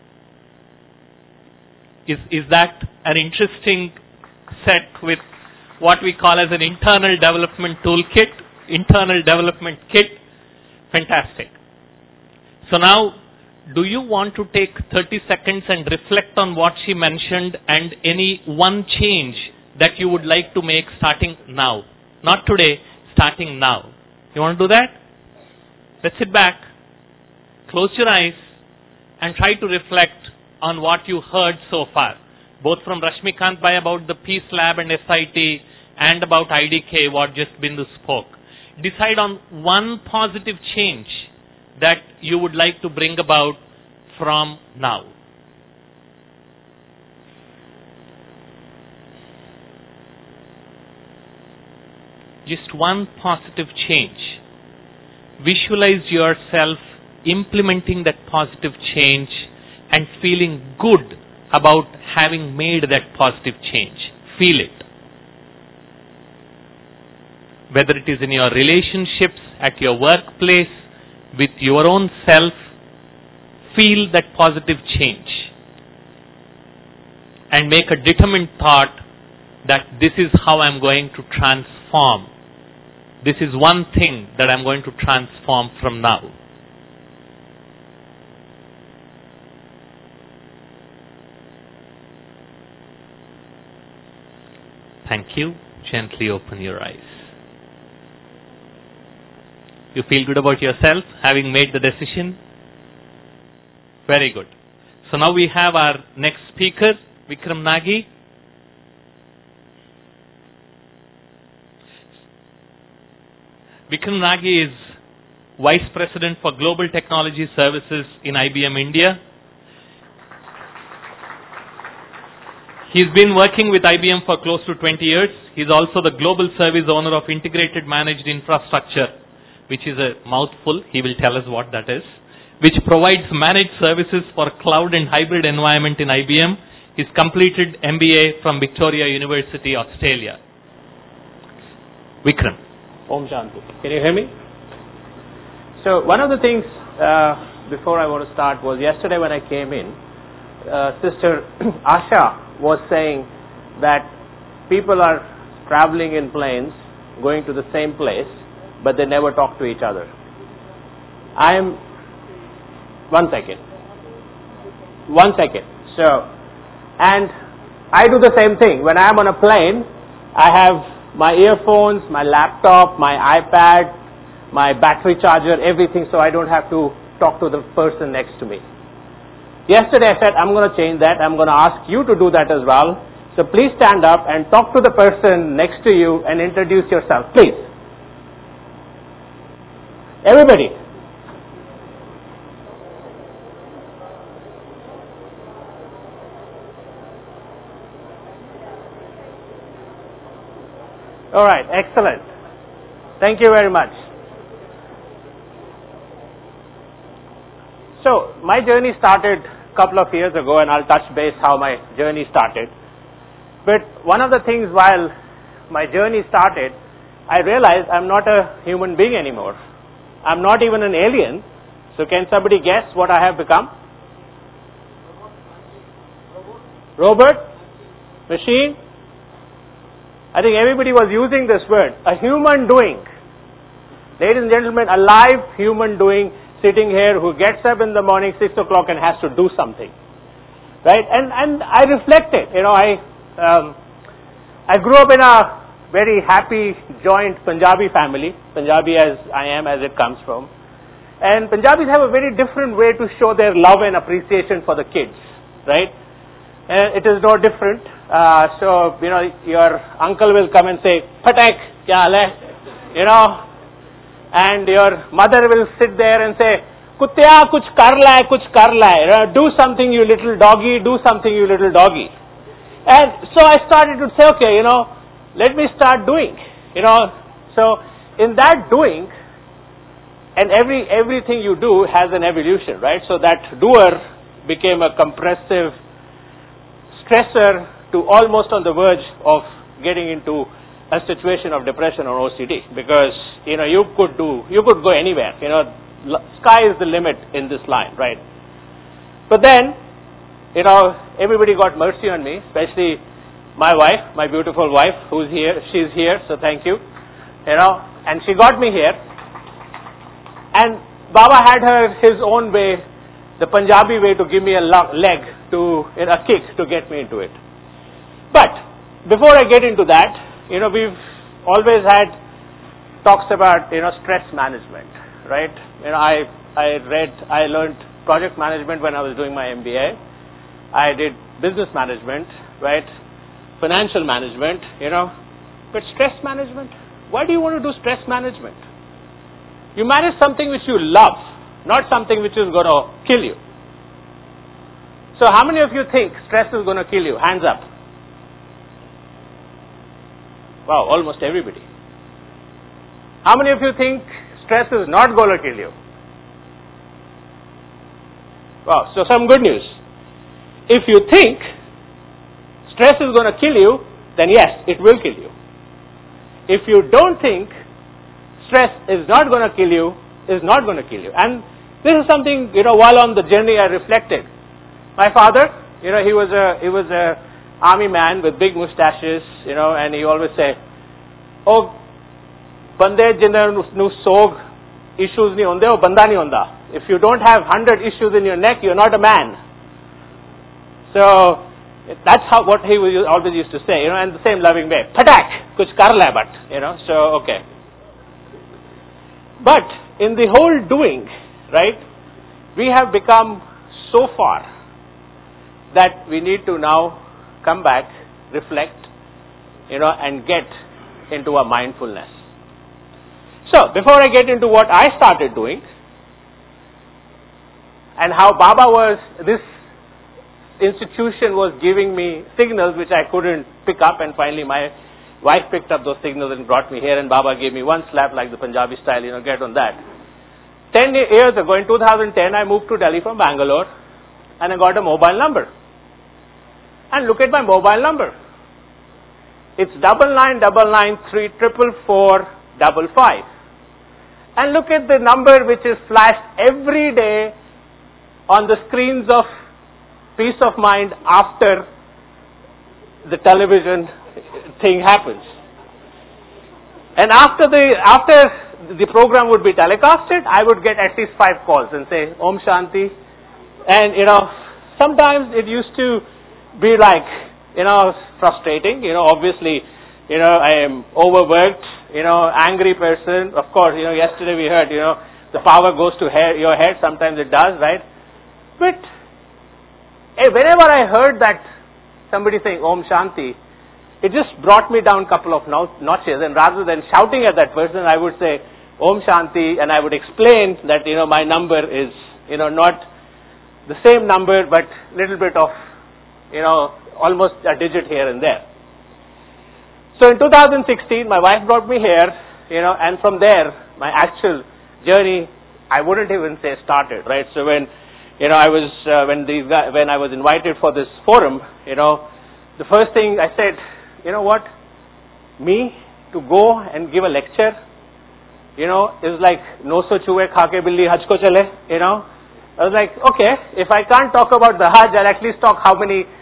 Is that an interesting set with what we call as an internal development toolkit, internal development kit? Fantastic. So now, do you want to take 30 seconds and reflect on what she mentioned and any one change that you would like to make starting now? Not today, starting now. You want to do that? Let's sit back, close your eyes, and try to reflect on what you heard so far, both from Rashmikant Bhai about the Peace Lab and SIT and about IDK, what just Bindu spoke. Decide on one positive change that you would like to bring about from now. Just one positive change. Visualize yourself implementing that positive change and feeling good about having made that positive change. Feel it. Whether it is in your relationships, at your workplace, with your own self, feel that positive change. And make a determined thought that this is how I'm going to transform. This is one thing that I'm going to transform from now. Thank you. Gently open your eyes. You feel good about yourself, having made the decision? Very good. So now we have our next speaker, Vikram Nagi. Vikram Nagi is Vice President for Global Technology Services in IBM India. He's been working with IBM for close to 20 years. He's also the Global Service Owner of Integrated Managed Infrastructure, which is a mouthful. He will tell us what that is, which provides managed services for cloud and hybrid environment in IBM. He's completed MBA from Victoria University, Australia. Vikram. Om Shanti. Can you hear me? So one of the things before I want to start was yesterday when I came in, Sister Asha was saying that people are traveling in planes, going to the same place, but they never talk to each other. One second. So, and I do the same thing. When I'm on a plane, I have my earphones, my laptop, my iPad, my battery charger, everything, so I don't have to talk to the person next to me. Yesterday I said, I'm going to change that. I'm going to ask you to do that as well. So please stand up and talk to the person next to you and introduce yourself, please. Everybody. All right, excellent. Thank you very much. So, my journey started a couple of years ago, and I'll touch base how my journey started. But one of the things while my journey started, I realized I'm not a human being anymore. I'm not even an alien. So can somebody guess what I have become? Robot? Machine? I think everybody was using this word. A human doing. Ladies and gentlemen, a live human doing sitting here who gets up in the morning 6 o'clock and has to do something. Right? And I reflected. I grew up in a very happy, joint Punjabi family. Punjabi as I am, as it comes from. And Punjabis have a very different way to show their love and appreciation for the kids. Right? And it is no different. So, your uncle will come and say, Patak, kya hal hai? And your mother will sit there and say, Kutya, kuch kar la. Do something, you little doggy, do something, you little doggy. And so I started to say, okay, let me start doing. So in that doing, and everything you do has an evolution, right? So that doer became a compressive stressor to almost on the verge of getting into a situation of depression or OCD, because you could go anywhere. Sky is the limit in this line, right? But then everybody got mercy on me, especially my wife, my beautiful wife, who's here. She's here, so thank you. And she got me here. And Baba had his own way, the Punjabi way, to give me a a kick to get me into it. But before I get into that, we've always had talks about stress management, right? I learned project management when I was doing my MBA. I did business management, right? Financial management, but stress management. Why do you want to do stress management? You manage something which you love, not something which is going to kill you. So how many of you think stress is going to kill you? Hands up. Wow, almost everybody. How many of you think stress is not going to kill you? Wow, so some good news. If you think stress is going to kill you, then yes, it will kill you. If you don't think stress is not going to kill you, is not going to kill you. And this is something, while on the journey I reflected. My father, he was a army man with big mustaches, and he always say, "Oh, bande jinna nu sog issues ni honde, oh banda ni honda. If you don't have 100 issues in your neck, you're not a man." So that's what he always used to say, and the same loving way. Patak, kuch kar la, but so okay. But in the whole doing, right, we have become so far that we need to now come back, reflect, and get into a mindfulness. So, before I get into what I started doing, and how this institution was giving me signals which I couldn't pick up, and finally my wife picked up those signals and brought me here, and Baba gave me one slap like the Punjabi style, get on that. 10 years ago, in 2010, I moved to Delhi from Bangalore, and I got a mobile number. And look at my mobile number. It's 9999344455. And look at the number which is flashed every day on the screens of Peace of Mind after the television thing happens. And after the program would be telecasted, I would get at least 5 calls and say, Om Shanti. And, sometimes it used to be like, frustrating. Obviously, I am overworked, angry person. Of course, yesterday we heard, the power goes to your head. Sometimes it does, right? But whenever I heard that somebody saying Om Shanti, it just brought me down a couple of notches. And rather than shouting at that person, I would say Om Shanti, and I would explain that, my number is, not the same number, but little bit of, almost a digit here and there. So in 2016, my wife brought me here, and from there, my actual journey, I wouldn't even say started, right? So when, when I was invited for this forum, the first thing I said, what? Me to go and give a lecture, is like, no so chuhe kha ke billi haj ko chale, I was like, okay, if I can't talk about the Hajj, I'll at least talk how many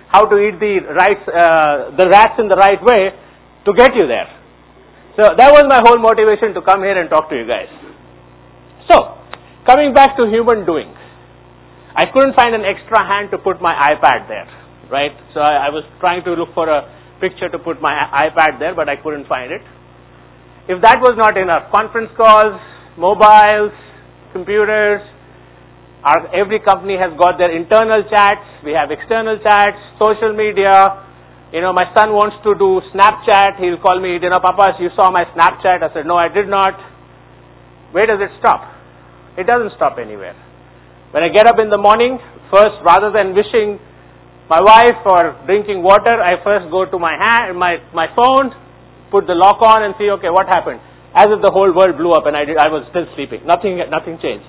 how to eat the rats in the right way to get you there. So that was my whole motivation to come here and talk to you guys. So, coming back to human doings. I couldn't find an extra hand to put my iPad there, right? So I was trying to look for a picture to put my iPad there, but I couldn't find it. If that was not enough, conference calls, mobiles, computers, every company has got their internal chats, we have external chats, social media. My son wants to do Snapchat. He'll call me, Papa, you saw my Snapchat. I said, no, I did not. Where does it stop? It doesn't stop anywhere. When I get up in the morning, first, rather than wishing my wife or drinking water, I first go to my phone, put the lock on and see, okay, what happened? As if the whole world blew up and I was still sleeping. Nothing changed.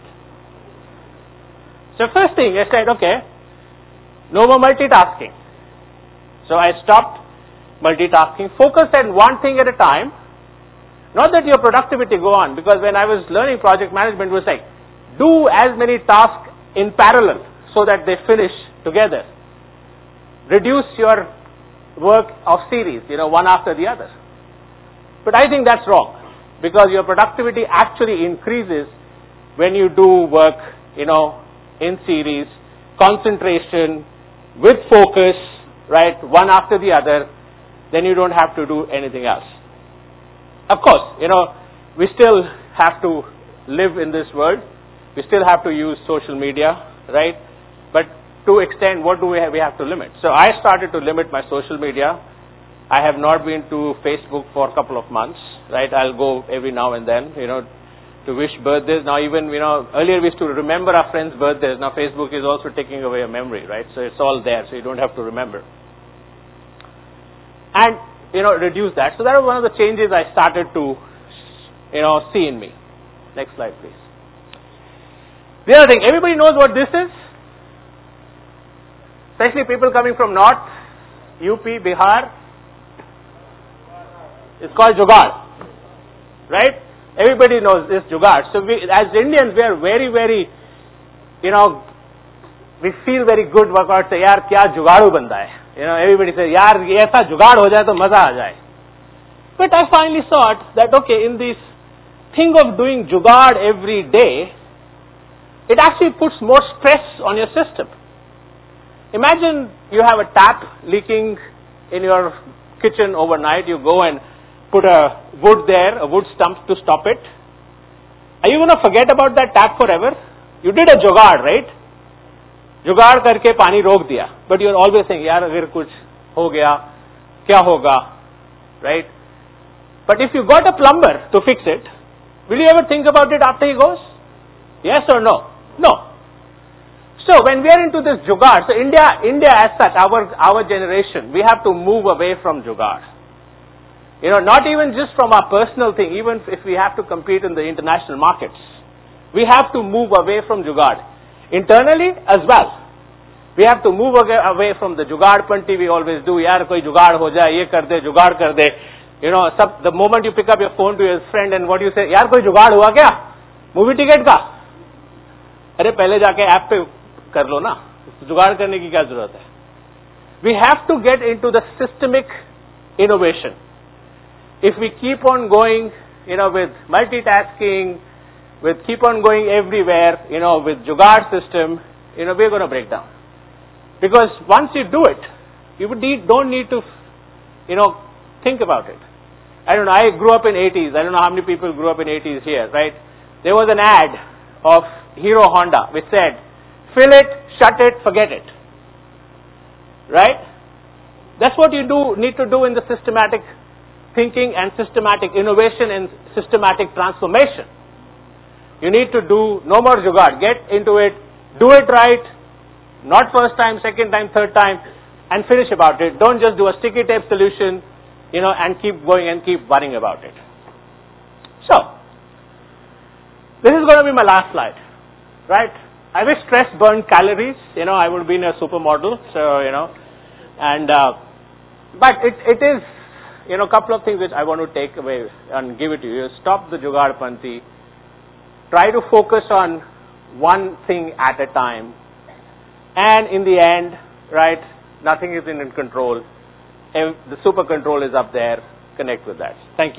So first thing, I said, okay, no more multitasking. So I stopped multitasking, focused on one thing at a time. Not that your productivity go on, because when I was learning project management, it was like, do as many tasks in parallel so that they finish together. Reduce your work of series, one after the other. But I think that's wrong, because your productivity actually increases when you do work, in series, concentration, with focus, right, one after the other, then you don't have to do anything else. Of course, we still have to live in this world. We still have to use social media, right? But to extent, what do we have to limit? So I started to limit my social media. I have not been to Facebook for a couple of months, right? I'll go every now and then, to wish birthdays. Now even, earlier we used to remember our friends' birthdays. Now Facebook is also taking away a memory, right? So it's all there, so you don't have to remember. And, reduce that. So that was one of the changes I started to, see in me. Next slide, please. The other thing, everybody knows what this is? Especially people coming from North, UP, Bihar. It's called Jugaad, right? Everybody knows this Jugaad. So we, as Indians, we are very, very, we feel very good about say, yaar, kya jugaadu banda hai. Everybody says, yaar, aisa jugaad ho jaye to maza aa jaye. But I finally thought that, okay, in this thing of doing jugaad every day, it actually puts more stress on your system. Imagine you have a tap leaking in your kitchen overnight. You go and put a wood there, a wood stump to stop it. Are you going to forget about that tap forever? You did a jugaad, right? Jugaad karke pani rok diya. But you're always saying, yaar, agar kuch ho gaya, kya hoga, right? But if you got a plumber to fix it, will you ever think about it after he goes? Yes or no? No. So when we are into this jugaad, so India as such, our generation, we have to move away from jugaad. Not even just from our personal thing, even if we have to compete in the international markets, we have to move away from jugaad. Internally as well. We have to move away from the jugaad panti we always do. Yaar, koi jugaad ho jaye, ye kar de, jugaad kar de. The moment you pick up your phone to your friend and what you say, yaar, koi jugaad hua kya? Movie ticket ka? अरे पहले जाके app पे कर लो ना, जुगाड़ करने की क्या जरूरत है? We have to get into the systemic innovation. If we keep on going, with multitasking, with keep on going everywhere, with jugaad system, we're going to break down. Because once you do it, you don't need to, think about it. I don't know, I grew up in 80s. I don't know how many people grew up in 80s here, right? There was an ad of Hero Honda which said, fill it, shut it, forget it. Right? That's what you need to do in the systematic thinking and systematic innovation and systematic transformation. You need to do no more jugaad. Get into it, do it right, not first time, second time, third time, and finish about it. Don't just do a sticky tape solution, and keep going and keep worrying about it. So, this is going to be my last slide, right? I wish stress burned calories. I would have been a supermodel. So, but it is, a couple of things which I want to take away and give it to you. Stop the jugaad panti. Try to focus on one thing at a time. And in the end, right, Nothing is in control. The super control is up there. Connect with that. Thank you.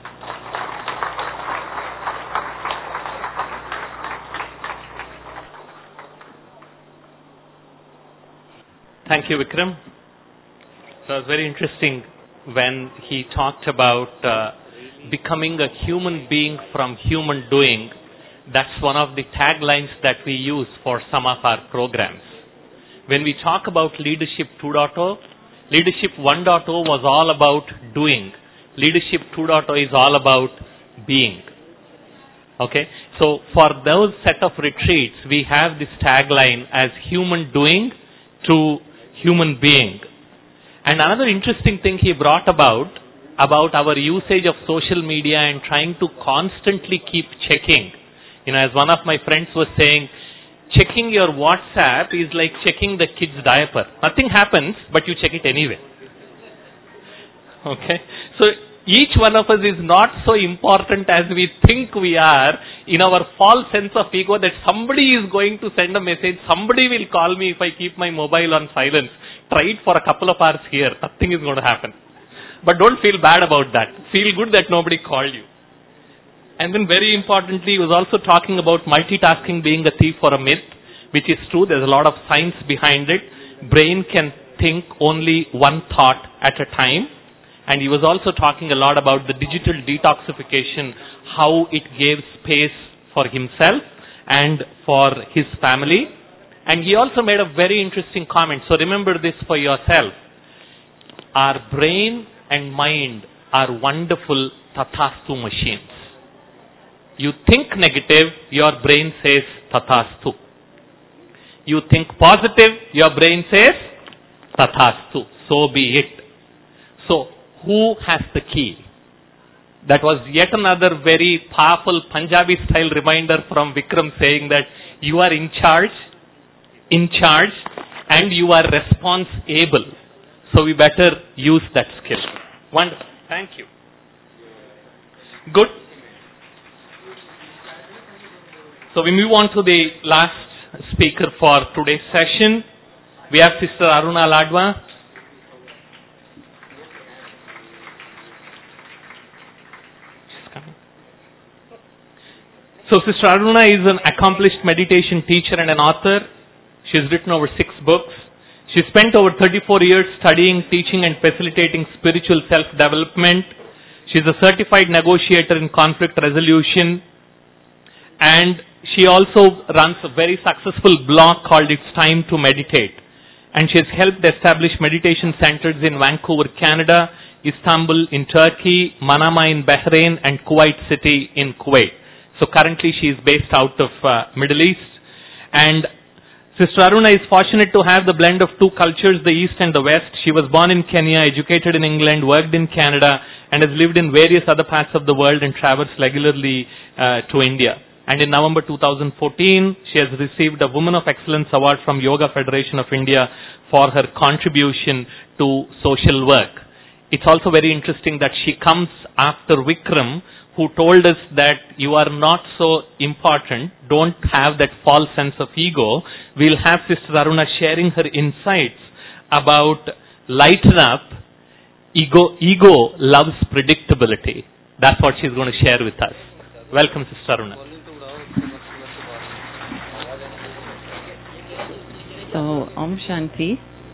Thank you, Vikram. So it was very interesting when he talked about becoming a human being from human doing. That's one of the taglines that we use for some of our programs. When we talk about Leadership 2.0, Leadership 1.0 was all about doing. Leadership 2.0 is all about being. Okay? So for those set of retreats, we have this tagline as human doing to human being. And another interesting thing he brought about our usage of social media and trying to constantly keep checking. As one of my friends was saying, checking your WhatsApp is like checking the kid's diaper. Nothing happens, but you check it anyway. Okay? So each one of us is not so important as we think we are, in our false sense of ego that somebody is going to send a message, somebody will call me if I keep my mobile on silence. Try it for a couple of hours here. Nothing is going to happen. But don't feel bad about that. Feel good that nobody called you. And then very importantly, he was also talking about multitasking being a thief or a myth, which is true. There's a lot of science behind it. Brain can think only one thought at a time. And he was also talking a lot about the digital detoxification, how it gave space for himself and for his family. And he also made a very interesting comment. So remember this for yourself. Our brain and mind are wonderful tathastu machines. You think negative, your brain says tathastu. You think positive, your brain says tathastu. So be it. So who has the key? That was yet another very powerful Punjabi style reminder from Vikram saying that you are in charge, and you are responsible. So we better use that skill. Wonderful. Thank you. Good. So we move on to the last speaker for today's session. We have Sister Aruna Ladwa. She's coming. So Sister Aruna is an accomplished meditation teacher and an author. She has written over 6 books. She spent over 34 years studying, teaching and facilitating spiritual self-development. She is a certified negotiator in conflict resolution. And she also runs a very successful blog called It's Time to Meditate. And she has helped establish meditation centers in Vancouver, Canada, Istanbul in Turkey, Manama in Bahrain, and Kuwait City in Kuwait. So currently she is based out of Middle East. And Sister Aruna is fortunate to have the blend of 2 cultures, the East and the West. She was born in Kenya, educated in England, worked in Canada, and has lived in various other parts of the world and travels regularly to India. And in November 2014, she has received a Woman of Excellence Award from Yoga Federation of India for her contribution to social work. It's also very interesting that she comes after Vikram, who told us that you are not so important, don't have that false sense of ego. We'll have Sister Aruna sharing her insights about lighten up, ego loves predictability. That's what she's going to share with us. Welcome, Sister Aruna. So, Om Shanti.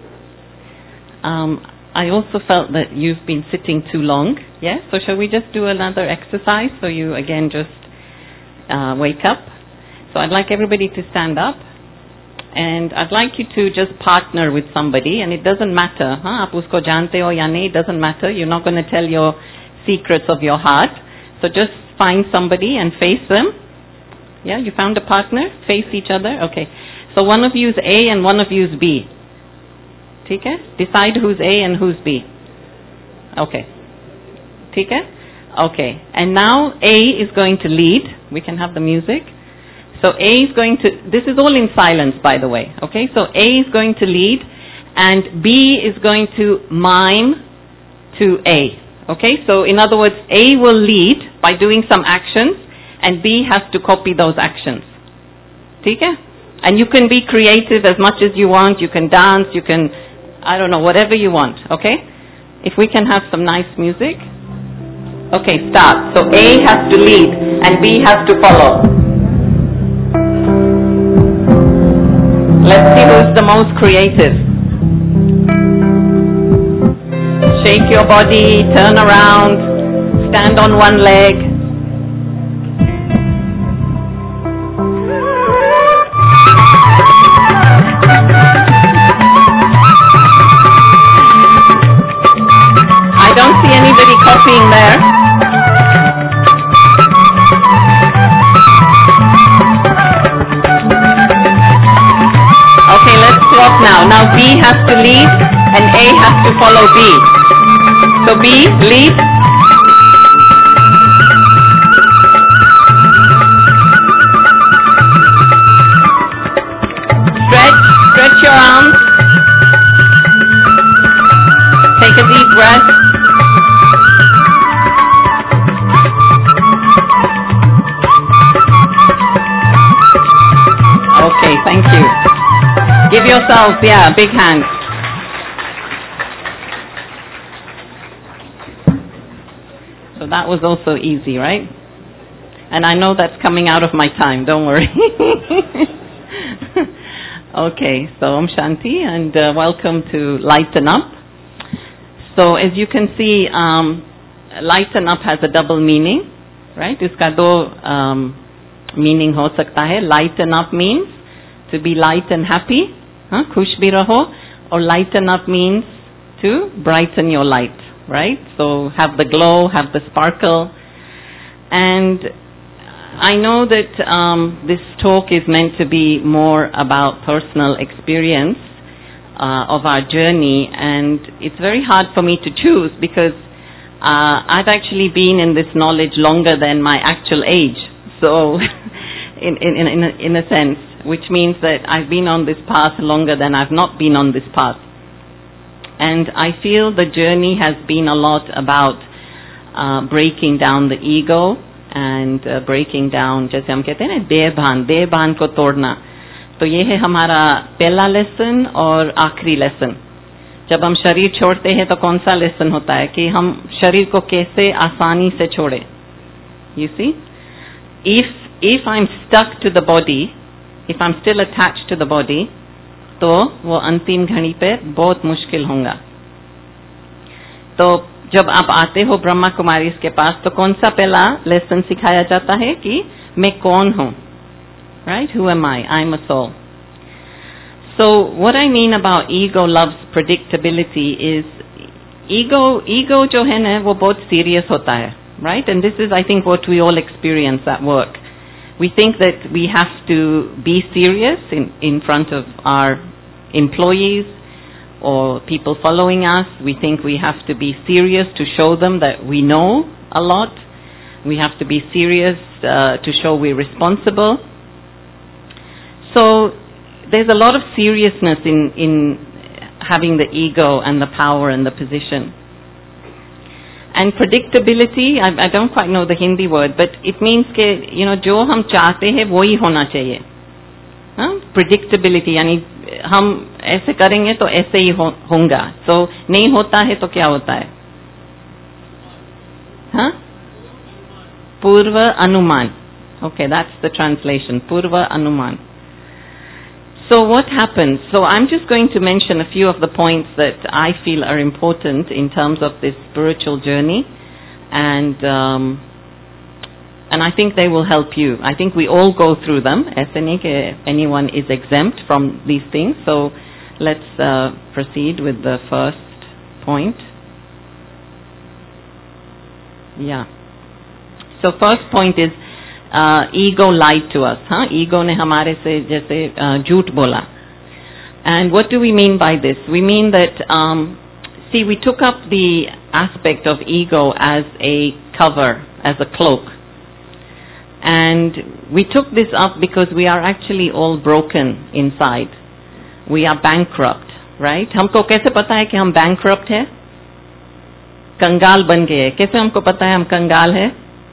I also felt that you've been sitting too long. Yes? So shall we just do another exercise so you again just wake up? So I'd like everybody to stand up. And I'd like you to just partner with somebody. And it doesn't matter. Aap usko jante ho ya nahi, it doesn't matter. You're not going to tell your secrets of your heart. So just find somebody and face them. Yeah, you found a partner? Face each other? Okay. So one of you is A and one of you is B. ठीक है? Decide who's A and who's B. Okay. ठीक है? Okay. And now A is going to lead. We can have the music. So A is going to, this is all in silence by the way. Okay? So A is going to lead and B is going to mime to A. Okay? So in other words, A will lead by doing some actions and B has to copy those actions. ठीक है? And you can be creative as much as you want. You can dance, you can I don't know, whatever you want, okay? If we can have some nice music. Okay, start. So A has to lead and B has to follow. Let's see who's the most creative. Shake your body, turn around, stand on one leg. I don't see anybody copying there. Okay, let's swap now. Now B has to lead and A has to follow B. So B, lead. Stretch your arms. Take a deep breath. Okay, thank you. Give yourselves, a big hand. So that was also easy, right? And I know that's coming out of my time, don't worry. Okay, so Om Shanti and welcome to Lighten Up. So as you can see, lighten up has a double meaning, right? Iska do meaning ho sakta hai. Lighten up means to be light and happy, khush bhi raho, or lighten up means to brighten your light, right? So have the glow, have the sparkle. And I know that this talk is meant to be more about personal experience of our journey, and it's very hard for me to choose because I've actually been in this knowledge longer than my actual age. So, in a sense, which means that I've been on this path longer than I've not been on this path. And I feel the journey has been a lot about breaking down the ego and breaking down, जैसे हम कहते हैं ना, देहभान को तोड़ना. तो ये है हमारा पहला लेसन और आखिरी लेसन. जब हम शरीर छोड़ते हैं तो कौन सा लेसन होता है कि हम शरीर को कैसे आसानी से छोड़े. You see, if I'm stuck to the body, if I'm still attached to the body, तो वो अंतिम घड़ी पे बहुत मुश्किल होगा. तो जब आप आते हो ब्रह्मा कुमारी के पास तो कौन सा पहला लेसन सिखाया जाता है कि मैं कौन हूँ, right? Who am I? I'm a soul. So what I mean about ego loves predictability is ego जो है ना वो बहुत serious होता है, right? And this is I think what we all experience at work. We think that we have to be serious in front of our employees or people following us. We think we have to be serious to show them that we know a lot. We have to be serious to show we're responsible. So there's a lot of seriousness in having the ego and the power and the position. And predictability, I don't quite know the Hindi word, but it means कि जो हम चाहते हैं वो ही होना चाहिए. Predictability यानी हम ऐसे करेंगे तो ऐसे ही होगा. So नहीं होता है तो क्या होता है? पूर्व अनुमान. Okay, that's the translation. Purva Anuman. So what happens? So I'm just going to mention a few of the points that I feel are important in terms of this spiritual journey, and I think they will help you. I think we all go through them. ऐसे नहीं कि anyone is exempt from these things. So let's proceed with the first point. Yeah. So first point is ego lied to us. Ego ने हमारे से जैसे झूठ बोला. And what do we mean by this? We mean that see, we took up the aspect of ego as a cover, as a cloak. And we took this up because we are actually all broken inside. We are bankrupt, right? हमको कैसे पता है कि हम bankrupt है? कंगाल बन गए. कैसे हमको पता है हम कंगाल है?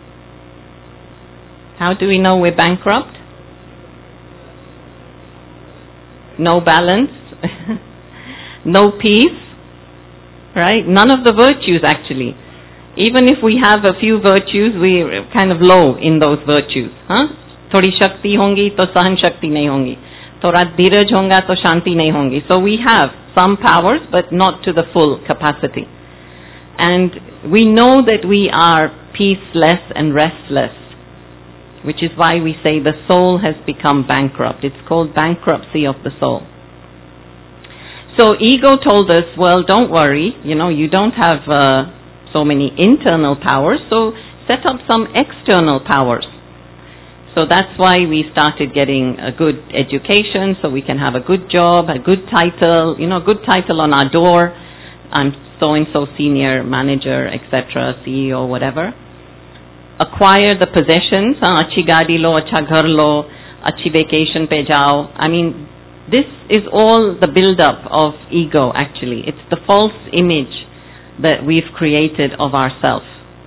How do we know we're bankrupt? No balance. no peace, right? None of the virtues actually. Even if we have a few virtues, we're kind of low in those virtues. थोड़ी शक्ति होंगी तो सहन शक्ति नहीं होंगी, थोड़ा धीरज होगा तो शांति नहीं होंगी. So we have some powers but not to the full capacity. And we know that we are peaceless and restless, which is why we say the soul has become bankrupt. It's called bankruptcy of the soul. So ego told us, well, don't worry, you don't have so many internal powers, so set up some external powers. So that's why we started getting a good education, so we can have a good job, a good title, good title on our door. I'm so-and-so senior manager, etc., CEO, whatever. Acquire the possessions, अच्छी गाड़ी लो, अच्छा घर लो, अच्छी vacation पे जाओ. I mean, this is all the build-up of ego actually. It's the false image that we've created of ourselves.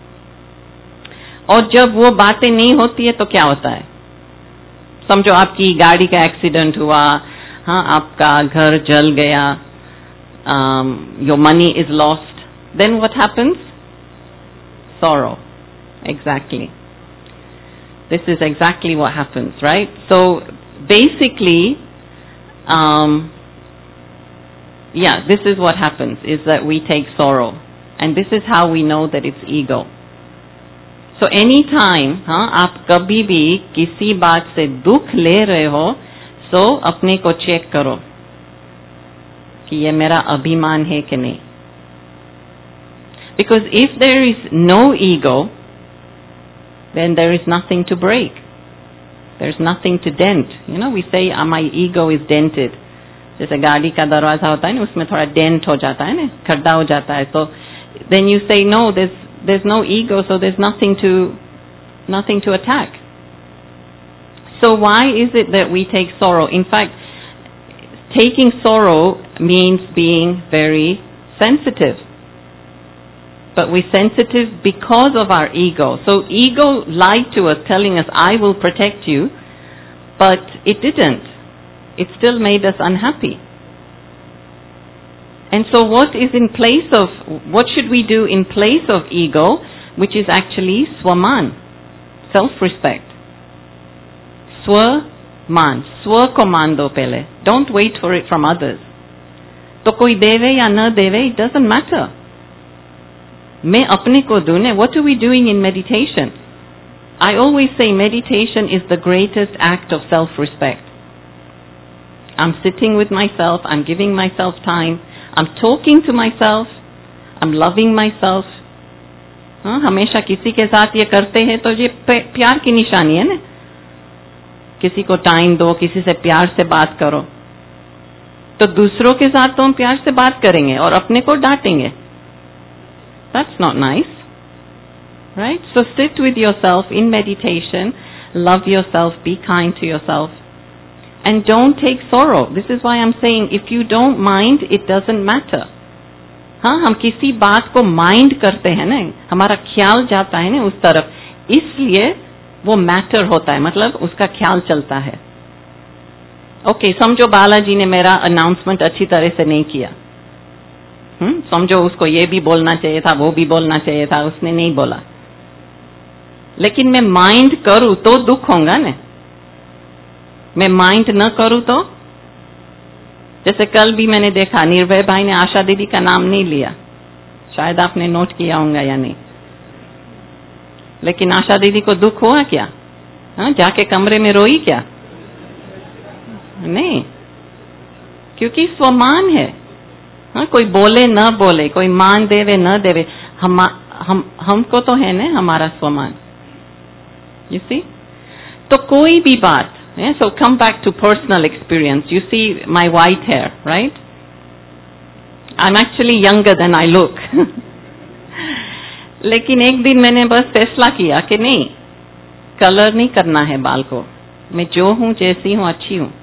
और जब वो बातें नहीं होती है तो क्या होता है? समझो आपकी गाड़ी का एक्सीडेंट हुआ, आपका घर जल गया, your money is lost. Then what happens? Sorrow. Exactly. This is exactly what happens, right? So basically, this is what happens, is that we take sorrow. And this is how we know that it's ego. So anytime आप कभी भी किसी बात से दुख ले रहे हो, so अपने को चेक करो कि ये मेरा अभिमान है कि नहीं. Because if there is no ego, then there is nothing to break. There's nothing to dent. We say my ego is dented. जैसे गाड़ी का दरवाजा होता है ना, उसमें थोड़ा डेंट हो जाता है ना, खड्डा हो जाता है. So then you say no, there's no ego, so there's nothing to attack. So why is it that we take sorrow? In fact, taking sorrow means being very sensitive. But we're sensitive because of our ego. So ego lied to us, telling us, I will protect you, but it didn't. It still made us unhappy. And so what should we do in place of ego, which is actually swaman, self-respect. Swaman, swa ko maan do pehle. Don't wait for it from others. To koi deve ya na deve, it doesn't matter. मैं अपने को दूं. What are we doing in meditation? I always say meditation is the greatest act of self-respect. I'm sitting with myself, I'm giving myself time, I'm talking to myself, I'm loving myself. हमेशा किसी के साथ ये करते हैं तो ये प्यार की निशानी है ना. किसी को टाइम दो, किसी से प्यार से बात करो, तो दूसरों के साथ तो हम प्यार से बात करेंगे और अपने को डांटेंगे. That's not nice, right? So sit with yourself in meditation, love yourself, be kind to yourself, and don't take sorrow. This is why I'm saying, if you don't mind, it doesn't matter. हम किसी बात को mind करते हैं ना, हमारा ख्याल जाता है ना उस तरफ, इसलिए वो मैटर होता है, मतलब उसका ख्याल चलता है. ओके, समझो बालाजी ने मेरा अनाउंसमेंट अच्छी तरह से नहीं किया. समझो उसको ये भी बोलना चाहिए था, वो भी बोलना चाहिए था, उसने नहीं बोला. लेकिन मैं माइंड करूं तो दुख होगा ना. मैं माइंड न करूं तो, जैसे कल भी मैंने देखा, निर्भय भाई ने आशा दीदी का नाम नहीं लिया. शायद आपने नोट किया होगा या नहीं. लेकिन आशा दीदी को दुख हुआ क्या? जाके कमरे में रोई क्या? नहीं, क्योंकि स्वमान है. कोई बोले न बोले, कोई मान देवे न देवे, हमको तो है ना हमारा स्वमान. You see? तो कोई भी बात, so come back to personal experience. You see my white hair, right? I'm actually younger than I look. लेकिन एक दिन मैंने बस फैसला किया कि नहीं, कलर नहीं करना है बाल को. मैं जो हूं, जैसी हूं, अच्छी हूं.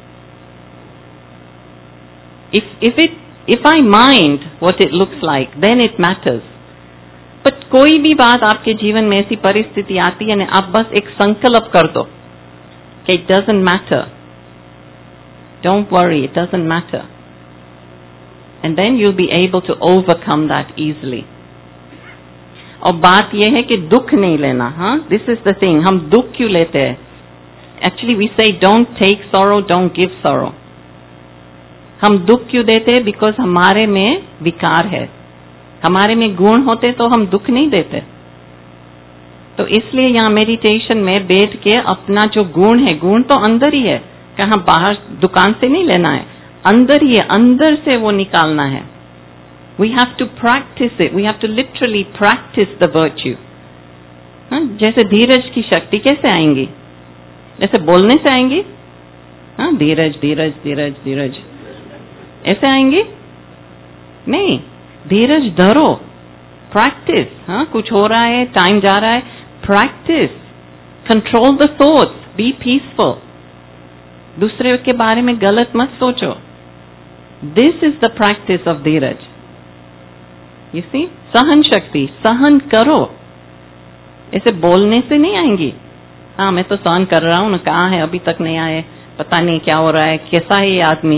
If I mind what it looks like, then it matters. But कोई भी बात आपके जीवन में ऐसी परिस्थिति आती है ना, आप बस एक संकल्प कर दो कि it doesn't matter. Don't worry, it doesn't matter. and then you'll be able to overcome that easily. और बात यह है कि दुख नहीं लेना. हाँ, this is the thing. हम दुख क्यों लेते हैं? Actually, we say don't take sorrow, don't give sorrow. हम दुख क्यों देते हैं? Because हमारे में विकार है. हमारे में गुण होते तो हम दुख नहीं देते. तो इसलिए यहाँ मेडिटेशन में बैठ के अपना जो गुण है, गुण तो अंदर ही है, कहाँ बाहर दुकान से नहीं लेना है, अंदर ही है, अंदर से वो निकालना है. We have to practice it. We have to literally practice the virtue. हाँ, जैसे धीरज की शक्ति कैसे आएंगी? जैसे बोलने से आएंगी? हाँ, धीरज धीरज धीरज धीरज ऐसे आएंगी? नहीं, धीरज धरो, प्रैक्टिस. हाँ, कुछ हो रहा है, टाइम जा रहा है, practice. Control the thoughts, be peaceful. दूसरे के बारे में गलत मत सोचो. This is the practice of धीरज. यू सी, सहन शक्ति, सहन करो. ऐसे बोलने से नहीं आएंगी. हाँ, मैं तो सहन कर रहा हूं ना, कहाँ है, अभी तक नहीं आए, पता नहीं क्या हो रहा है, कैसा है ये आदमी.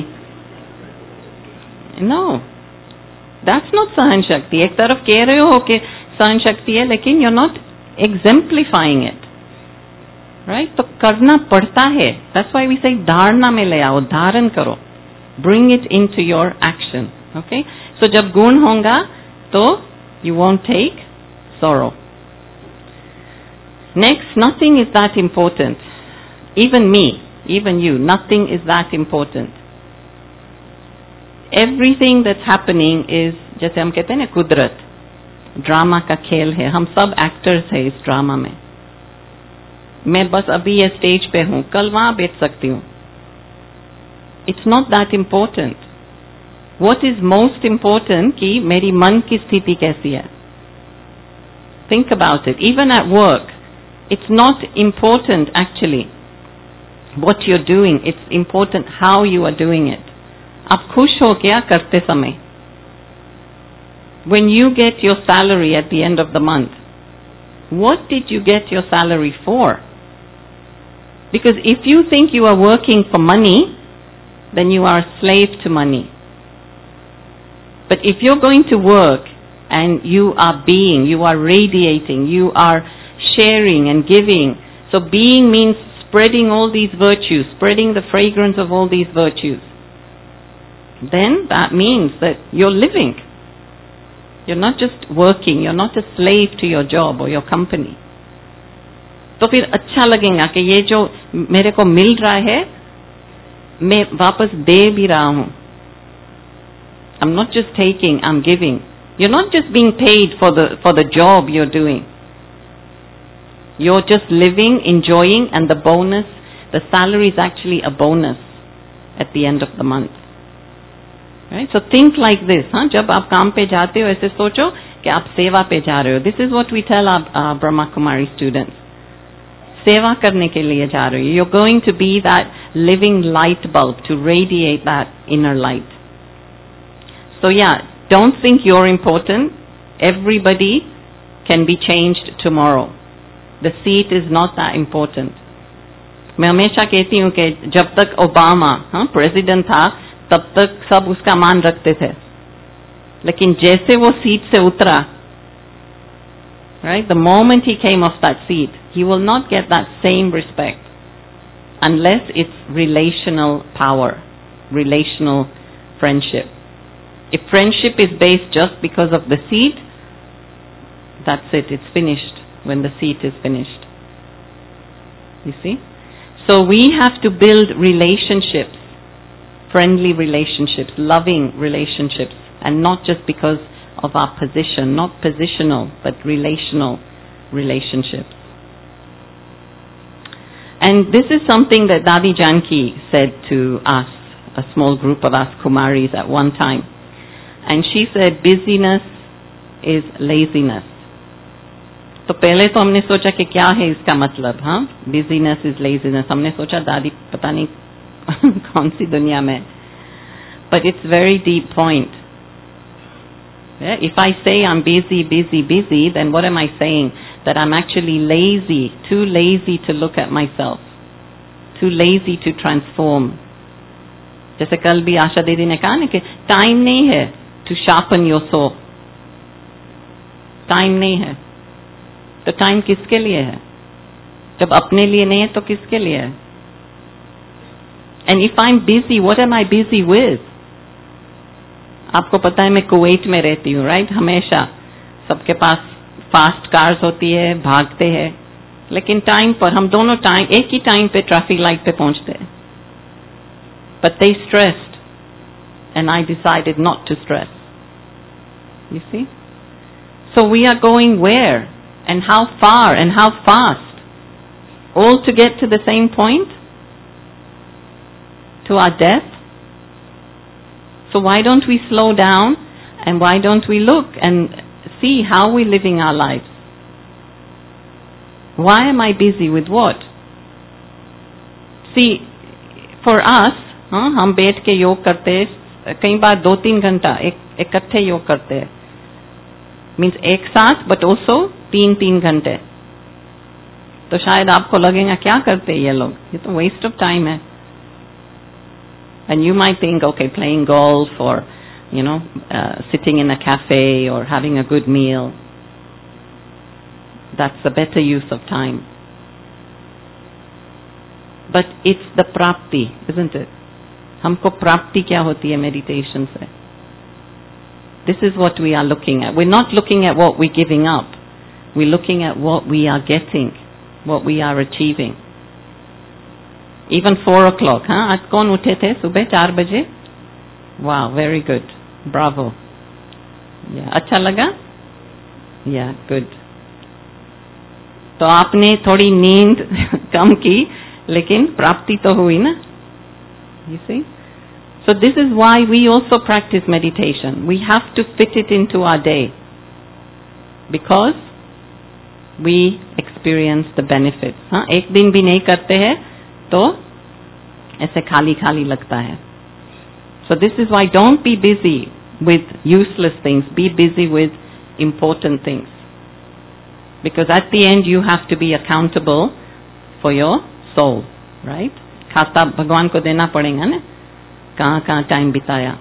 नो, दैट्स नॉट सहन शक्ति. एक तरफ कह रहे हो कि सहन शक्ति है, लेकिन you are not exemplifying it, right? तो करना पड़ता है. दैट्स व्हाई वी से धारणा में ले आओ, धारण करो, bring it into your action. Okay, so जब गुण होगा तो you won't take sorrow. Next, nothing is that important. Even me, even you, nothing is that important. Everything that's happening is, जैसे हम कहते हैं ना, कुदरत, ड्रामा का खेल है. हम सब एक्टर्स हैं इस ड्रामा में. मैं बस अभी ये स्टेज पे हूं, कल वहां बैठ सकती हूं. It's not that important. What is most important कि मेरी मन की स्थिति कैसी है. Think about it. Even at work, it's not important actually what you're doing. It's important how you are doing it. आप खुश हो क्या करते समय? When you get your salary at the end of the month, what did you get your salary for? Because if you think you are working for money, then you are a slave to money. But if you're going to work and you are being, you are radiating, you are sharing and giving. So being means spreading all these virtues, spreading the fragrance of all these virtues. Then that means that you're living. You're not just working, you're not a slave to your job or your company. तो फिर अच्छा लगेगा कि ये जो मेरे को मिल रहा है, मैं वापस दे भी रहा हूं. I'm not just taking, I'm giving. You're not just being paid for the job you're doing. You're just living, enjoying, and the bonus, the salary is actually a bonus at the end of the month. Right? So think like this. हाँ, जब आप काम पे जाते हो ऐसे सोचो कि आप सेवा पे जा रहे हो. This is what we tell our Brahma Kumari students. सेवा करने के लिए जा रहे हो. You're going to be that living light bulb to radiate that inner light. So yeah, don't think you're important. Everybody can be changed tomorrow. The seat is not that important. मैं हमेशा कहती हूँ कि जब तक ओबामा प्रेसिडेंट था तब तक सब उसका मान रखते थे, लेकिन जैसे वो सीट से उतरा, right, the moment he came off that seat, he will not get that same respect unless it's relational power, relational friendship. If friendship is based just because of the seat, that's it, it's finished when the seat is finished. You see? So we have to build relationships, friendly relationships, loving relationships, and not just because of our position, not positional, but relational relationships. And this is something that Dadi Janki said to us, a small group of us Kumaris at one time. And she said, busyness is laziness. तो पहले तो हमने सोचा कि क्या है इसका मतलब. हाँ, busyness is laziness. हमने सोचा दादी पता नहीं कौन सी दुनिया में. But it's very deep point. Yeah? If I say I'm busy, busy, busy, then what am I saying? That I'm actually lazy, too lazy to look at myself, too lazy to transform. जैसे कल भी आशा दीदी ने कहा ना कि time नहीं है to sharpen your saw, time नहीं है। तो टाइम किसके लिए है? जब अपने लिए नहीं है तो किसके लिए है? And if I am busy, what am I busy with? आपको पता है मैं कुवैत में रहती हूँ, राइट? हमेशा सबके पास फास्ट कार्स होती है, भागते हैं, लेकिन टाइम पर हम दोनों टाइम एक ही टाइम पे ट्रैफिक लाइट पे पहुंचते हैं। But they stressed and I decided not to stress. You see? So we are going where and how far and how fast? All to get to the same point? To our death? So why don't we slow down and why don't we look and see how we're living our lives? Why am I busy with what? See, for us, हम बैठ के योग करते हैं, कई बार 2-3 घंटा इकट्ठे योग करते हैं, मीन्स एक साथ, बट ऑल्सो 3-3 घंटे। तो शायद आपको लगेगा क्या करते हैं ये लोग, ये तो वेस्ट ऑफ टाइम है। And you might think okay, playing golf और you know, sitting in a cafe or having a good meal, that's a better use of time. But it's the prapti, isn't it? हमको प्राप्ति क्या होती है meditation से? This is what we are looking at. We're not looking at what we're giving up. We're looking at what we are getting, what we are achieving. Even 4 o'clock, हाँ? आज कौन उठे थे सुबह 4 बजे? Wow, very good. Bravo. Yeah, अच्छा लगा? Yeah, good. तो आपने थोड़ी नींद कम की, लेकिन प्राप्ति तो हुई ना? You see? So this is why we also practice meditation. We have to fit it into our day, because we experience the benefits. हाँ, एक दिन भी नहीं करते हैं तो ऐसे खाली खाली लगता है. So this is why don't be busy with useless things. Be busy with important things. Because at the end you have to be accountable for your soul, right? खाता भगवान को देना पड़ेगा ना, कहाँ कहाँ टाइम बिताया.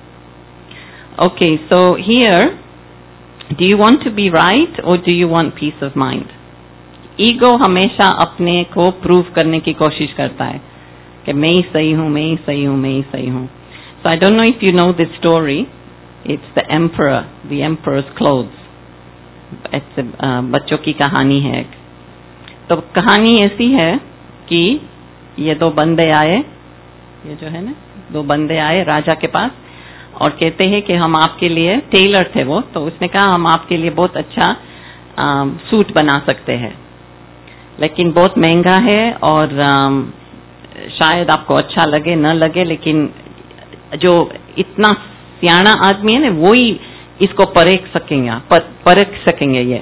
Okay, so here, do you want to be right or do you want peace of mind? Ego हमेशा अपने को प्रूव करने की कोशिश करता है कि मैं ही सही हूँ, मैं ही सही हूँ, मैं ही सही हूँ. So I don't know if you know this story. It's the emperor's clothes. It's बच्चों की कहानी है. तो कहानी ऐसी है कि ये 2 बंदे आए, ये जो है ना 2 बंदे आए राजा के पास और कहते हैं कि हम आपके लिए, टेलर थे वो, तो उसने कहा हम आपके लिए बहुत अच्छा सूट बना सकते हैं, लेकिन बहुत महंगा है और शायद आपको अच्छा लगे न लगे, लेकिन जो इतना सियाना आदमी है ना वो ही इसको परख सकेंगे ये.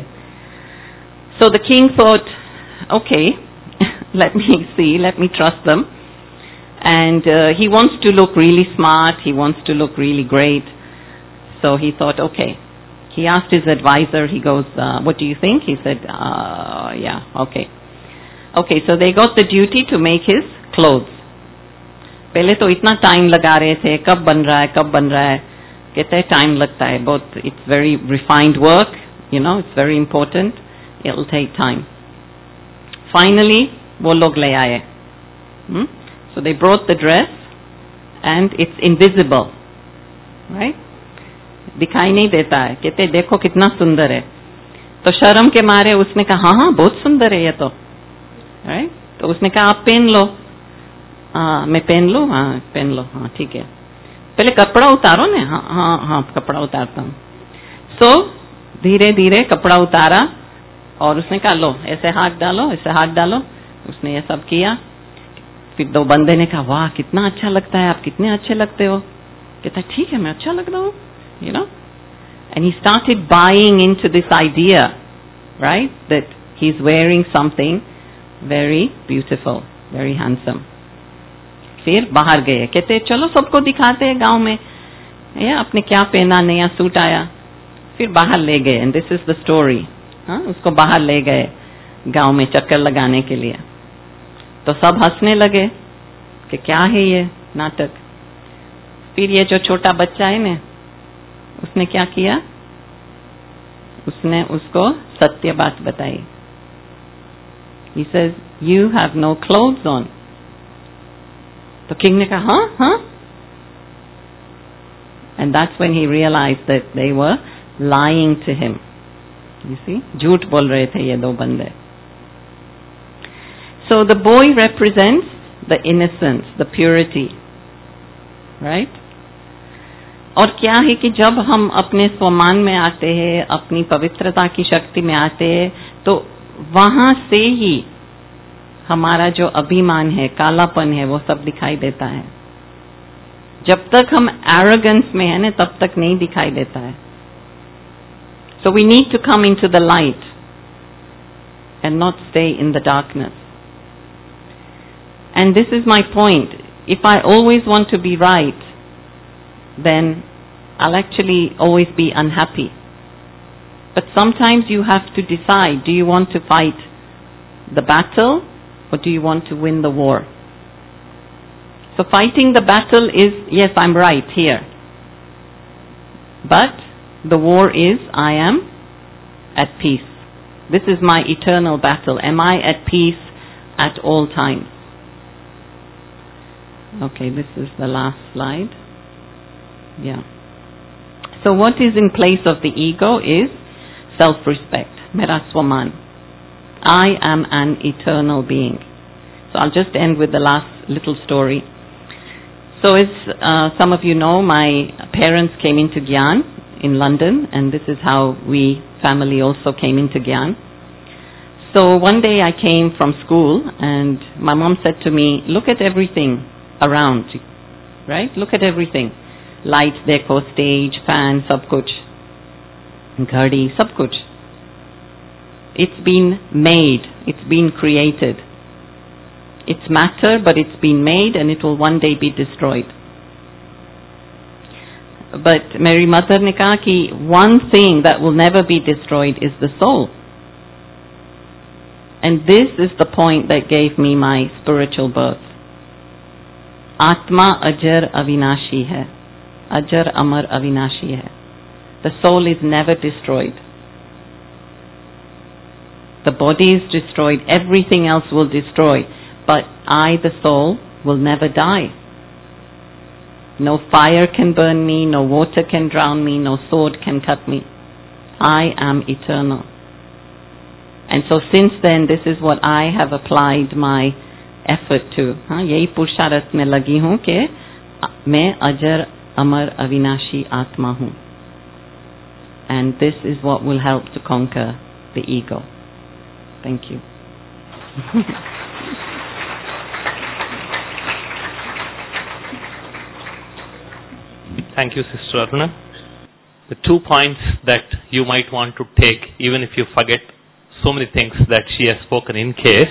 So the king thought, okay, let me trust them, and he wants to look really smart, he wants to look really great, so he thought, okay. He asked his advisor, he goes, what do you think? He said, yeah, okay. Okay, so they got the duty to make his clothes. पहले तो इतना time लगा रहे थे, कब बन रहा है, कहते हैं टाइम लगता है बहुत, it's very refined work, you know, it's very important, it'll take time. Finally वो लोग ले आए. So they brought the dress and it's invisible, right? दिखाई नहीं देता है, कहते देखो कितना सुंदर है. तो शर्म के मारे उसने कहा हाँ बहुत सुंदर है ये तो, right? तो उसने कहा आप पहन लो. मैं पहन लूँ? हाँ पहन लो, हाँ ठीक है, पहले कपड़ा उतारो ना. हाँ कपड़ा उतारता हूँ. सो धीरे धीरे कपड़ा उतारा और उसने कहा लो ऐसे हाथ डालो. उसने ये सब किया. फिर 2 बंदे ने कहा वाह कितना अच्छा लगता है, आप कितने अच्छे लगते हो. कहता ठीक है मैं अच्छा लग रहा हूँ, you know. And he started buying into this idea, right, that he's wearing something very beautiful, very handsome. फिर बाहर गए, कहते चलो सबको दिखाते हैं गांव में, आपने क्या पहना, नया सूट आया. फिर बाहर ले गए, and this is the story. उसको बाहर ले गए गांव में चक्कर लगाने के लिए. तो सब हंसने लगे कि क्या है ये नाटक, फिर ये जो छोटा बच्चा है ना, उसने क्या किया? उसने उसको सत्य बात बताई. He says, "You have no clothes on." तो किंग ने कहा, हाँ? And that's when he realized that they were lying to him. You see, झूठ बोल रहे थे ये दो बंदे. So the boy represents the innocence, the purity, right? और क्या है कि जब हम अपने स्वमान में आते हैं, अपनी पवित्रता की शक्ति में आते हैं, तो वहां से ही हमारा जो अभिमान है, कालापन है, वो सब दिखाई देता है. जब तक हम एरोगेंस में है ना, तब तक नहीं दिखाई देता है. So we need to come into the light and not stay in the darkness. And this is my point. If I always want to be right, then I'll actually always be unhappy. But sometimes you have to decide, do you want to fight the battle or do you want to win the war? So fighting the battle is, yes, I'm right here. But the war is, I am at peace. This is my eternal battle. Am I at peace at all times? Okay, this is the last slide. Yeah. So what is in place of the ego is self-respect, mera swaman. I am an eternal being. So I'll just end with the last little story. So as some of you know, my parents came into Gyan in London, and this is how we family also came into Gyan. So one day I came from school, and my mom said to me, look at everything around, right? Look at everything. Lights, deco, stage, fan, sab kuch. Ghadi, sab kuch. It's been made. It's been created. It's matter, but it's been made and it will one day be destroyed. But Mary Mother ne kaha ki one thing that will never be destroyed is the soul. And this is the point that gave me my spiritual birth. Atma ajar avinashi hai. Ajar amar avinashi hai. The soul is never destroyed. The body is destroyed. Everything else will destroy. But I, the soul, will never die. No fire can burn me, no water can drown me, no sword can cut me. I am eternal. And so since then, this is what I have applied my effort to. Yahi purusharat mein lagi hu ke main ajar amar avinashi atma hu. And this is what will help to conquer the ego. Thank you. Thank you, Sister Aruna. The 2 points that you might want to take, even if you forget so many things that she has spoken in case.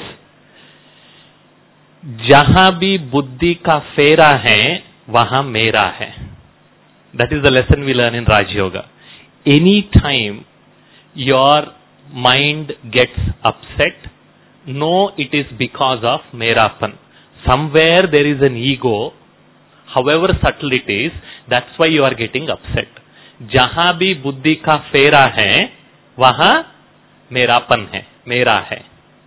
जहां भी बुद्धि का फेरा है, वहां मेरा है. That is the lesson we learn in Raj Yoga. Any time your mind gets upset, know it is because of merapan. Somewhere there is an ego, however subtle it is, that's why you are getting upset. जहां भी बुद्धि का फेरा है, वहां मेरापन है, मेरा है.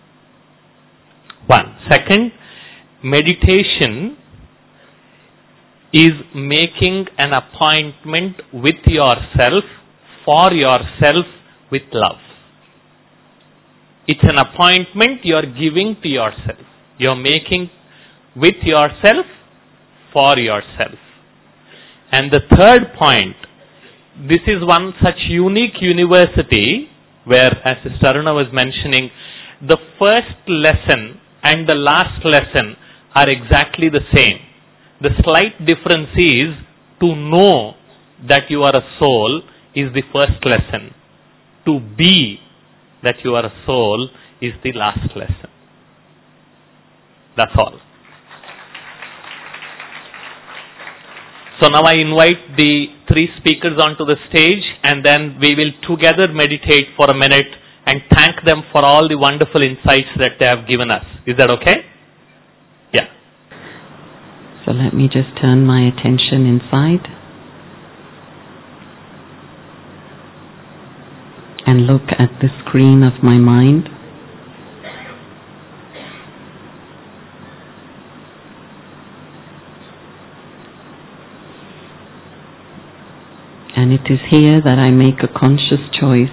One. Second, meditation is making an appointment with yourself, for yourself, with love. It's an appointment you are giving to yourself. You are making with yourself, for yourself. And the third point, this is one such unique university where, as Sister Aruna was mentioning, the first lesson and the last lesson are exactly the same. The slight difference is to know that you are a soul is the first lesson. To be that you are a soul is the last lesson. That's all. So now I invite the 3 speakers onto the stage, and then we will together meditate for a minute and thank them for all the wonderful insights that they have given us. Is that okay? Yeah. So let me just turn my attention inside and look at the screen of my mind. And it is here that I make a conscious choice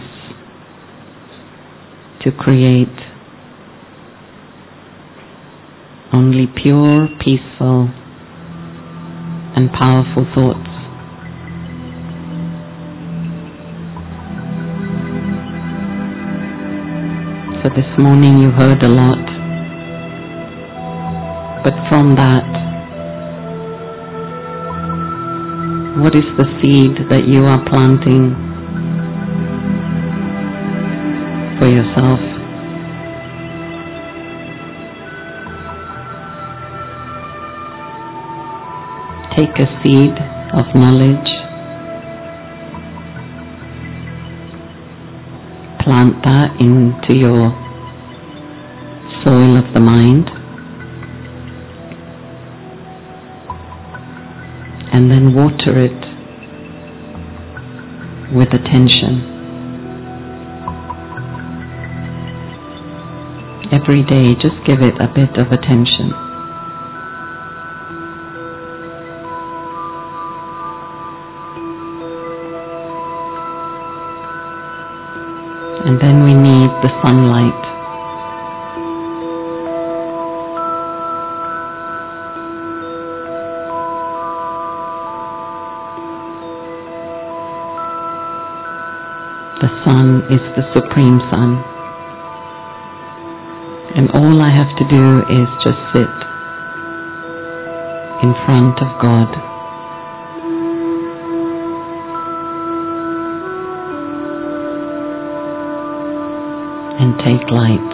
to create only pure, peaceful, and powerful thoughts. So this morning you heard a lot, but from that, what is the seed that you are planting for yourself? Take a seed of knowledge, plant that into your soil of the mind, and then water it with attention. Every day, just give it a bit of attention. And then we need the sunlight. The sun is the Supreme Sun. And all I have to do is just sit in front of God. And take light.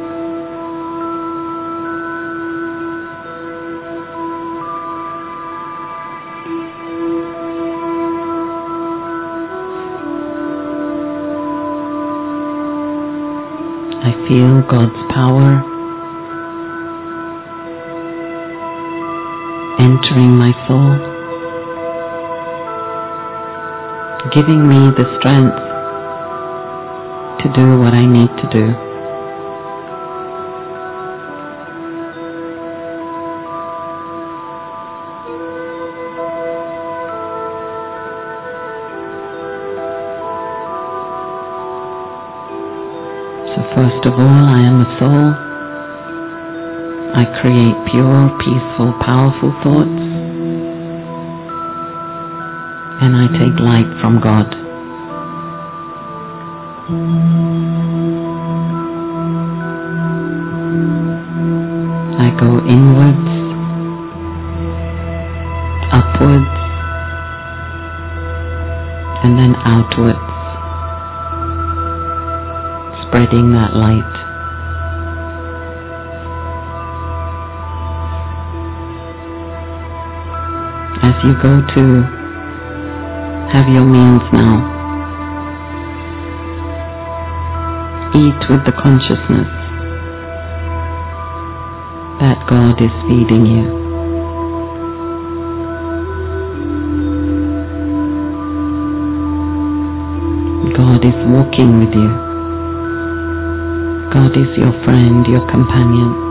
I feel God's power entering my soul, giving me the strength to do what I need to do. So first of all, I am a soul. I create pure, peaceful, powerful thoughts, and I take light from God. I go inwards, upwards, and then outwards, spreading that light. As you go to have your meals now, eat with the consciousness that God is feeding you. God is walking with you. God is your friend, your companion.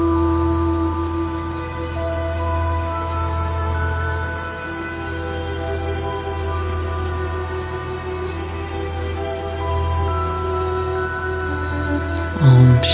Om